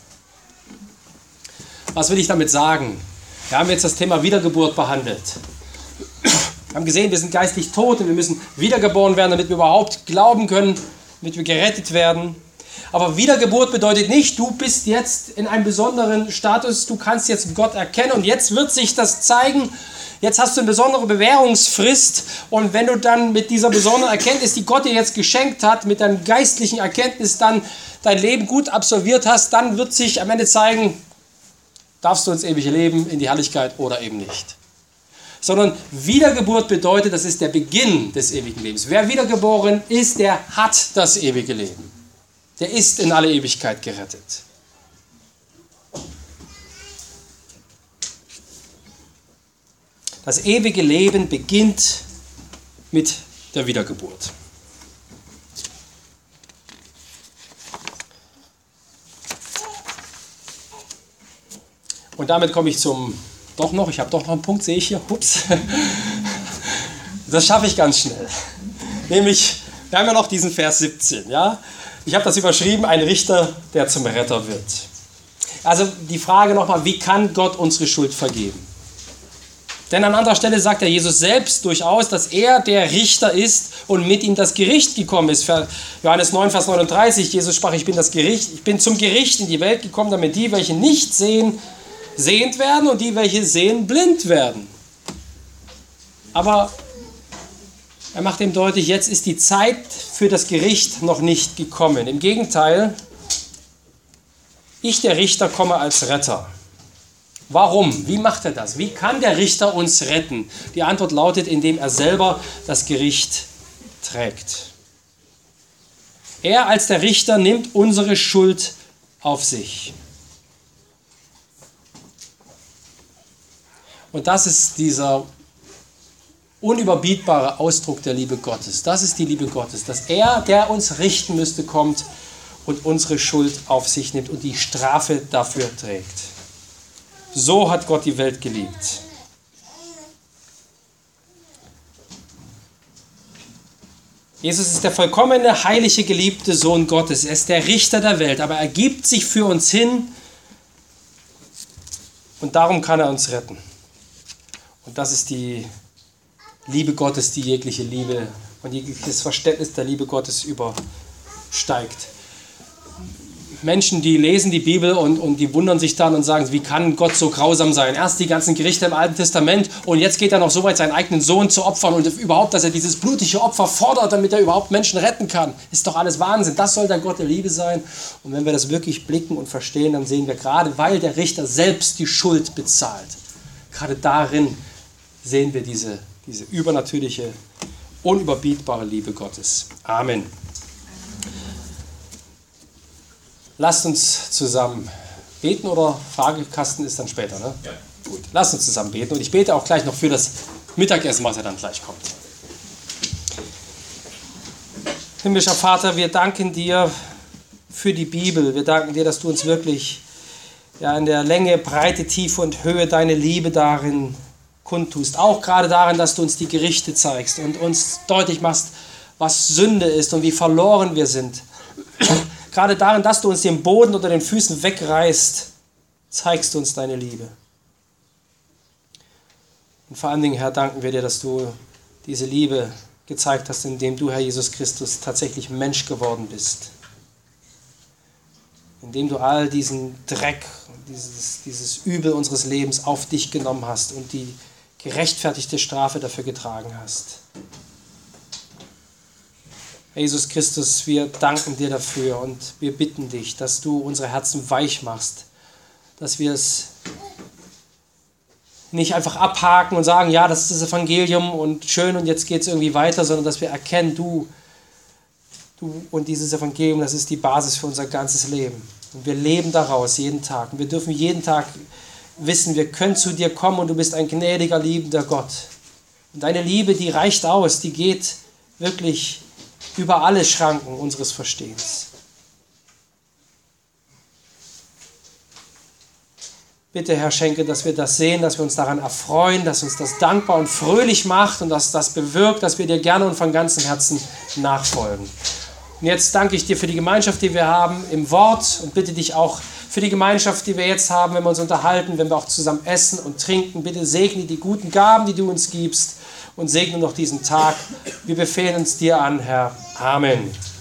A: Was will ich damit sagen? Wir haben jetzt das Thema Wiedergeburt behandelt. Wir haben gesehen, wir sind geistlich tot und wir müssen wiedergeboren werden, damit wir überhaupt glauben können, damit wir gerettet werden. Aber Wiedergeburt bedeutet nicht, du bist jetzt in einem besonderen Status, du kannst jetzt Gott erkennen und jetzt wird sich das zeigen. Jetzt hast du eine besondere Bewährungsfrist und wenn du dann mit dieser besonderen Erkenntnis, die Gott dir jetzt geschenkt hat, mit deiner geistlichen Erkenntnis dann dein Leben gut absolviert hast, dann wird sich am Ende zeigen, darfst du ins ewige Leben, in die Herrlichkeit oder eben nicht. Sondern Wiedergeburt bedeutet, das ist der Beginn des ewigen Lebens. Wer wiedergeboren ist, der hat das ewige Leben. Der ist in alle Ewigkeit gerettet. Das ewige Leben beginnt mit der Wiedergeburt. Und damit komme ich zum, doch noch, ich habe doch noch einen Punkt, sehe ich hier, ups. Das schaffe ich ganz schnell. Nämlich, wir haben ja noch diesen Vers siebzehn, ja. Ich habe das überschrieben, ein Richter, der zum Retter wird. Also die Frage nochmal, wie kann Gott unsere Schuld vergeben? Denn an anderer Stelle sagt ja Jesus selbst durchaus, dass er der Richter ist und mit ihm das Gericht gekommen ist. Für Johannes neun, Vers neununddreißig, Jesus sprach, ich bin das Gericht, ich bin zum Gericht in die Welt gekommen, damit die, welche nicht sehen, sehend werden und die, welche sehen, blind werden. Aber er macht ihm deutlich, jetzt ist die Zeit für das Gericht noch nicht gekommen. Im Gegenteil, ich, der Richter, komme als Retter. Warum? Wie macht er das? Wie kann der Richter uns retten? Die Antwort lautet, indem er selber das Gericht trägt. Er als der Richter nimmt unsere Schuld auf sich. Und das ist dieser unüberbietbare Ausdruck der Liebe Gottes. Das ist die Liebe Gottes, dass er, der uns richten müsste, kommt und unsere Schuld auf sich nimmt und die Strafe dafür trägt. So hat Gott die Welt geliebt. Jesus ist der vollkommene, heilige, geliebte Sohn Gottes. Er ist der Richter der Welt, aber er gibt sich für uns hin und darum kann er uns retten. Und das ist die Liebe Gottes, die jegliche Liebe und jegliches Verständnis der Liebe Gottes übersteigt. Menschen, die lesen die Bibel und, und die wundern sich dann und sagen, wie kann Gott so grausam sein? Erst die ganzen Gerichte im Alten Testament und jetzt geht er noch so weit, seinen eigenen Sohn zu opfern und überhaupt, dass er dieses blutige Opfer fordert, damit er überhaupt Menschen retten kann. Ist doch alles Wahnsinn. Das soll der Gott der Liebe sein. Und wenn wir das wirklich blicken und verstehen, dann sehen wir gerade, weil der Richter selbst die Schuld bezahlt, gerade darin sehen wir diese, diese übernatürliche, unüberbietbare Liebe Gottes. Amen. Lasst uns zusammen beten oder Fragekasten ist dann später, ne? Ja. Gut, lasst uns zusammen beten und ich bete auch gleich noch für das Mittagessen, was ja dann gleich kommt. Himmlischer Vater, wir danken dir für die Bibel. Wir danken dir, dass du uns wirklich ja, in der Länge, Breite, Tiefe und Höhe deine Liebe darin kundtust. Auch gerade darin, dass du uns die Gerichte zeigst und uns deutlich machst, was Sünde ist und wie verloren wir sind. Gerade darin, dass du uns den Boden unter den Füßen wegreißt, zeigst du uns deine Liebe. Und vor allen Dingen, Herr, danken wir dir, dass du diese Liebe gezeigt hast, indem du, Herr Jesus Christus, tatsächlich Mensch geworden bist. Indem du all diesen Dreck, dieses, dieses Übel unseres Lebens auf dich genommen hast und die gerechtfertigte Strafe dafür getragen hast. Herr Jesus Christus, wir danken dir dafür und wir bitten dich, dass du unsere Herzen weich machst, dass wir es nicht einfach abhaken und sagen, ja, das ist das Evangelium und schön und jetzt geht es irgendwie weiter, sondern dass wir erkennen, du, du und dieses Evangelium, das ist die Basis für unser ganzes Leben. Und wir leben daraus jeden Tag und wir dürfen jeden Tag wissen, wir können zu dir kommen und du bist ein gnädiger, liebender Gott. Und deine Liebe, die reicht aus, die geht wirklich über alle Schranken unseres Verstehens. Bitte, Herr, schenke, dass wir das sehen, dass wir uns daran erfreuen, dass uns das dankbar und fröhlich macht und dass das bewirkt, dass wir dir gerne und von ganzem Herzen nachfolgen. Und jetzt danke ich dir für die Gemeinschaft, die wir haben im Wort und bitte dich auch für die Gemeinschaft, die wir jetzt haben, wenn wir uns unterhalten, wenn wir auch zusammen essen und trinken. Bitte segne die guten Gaben, die du uns gibst und segne noch diesen Tag. Wir befehlen uns dir an, Herr. Amen.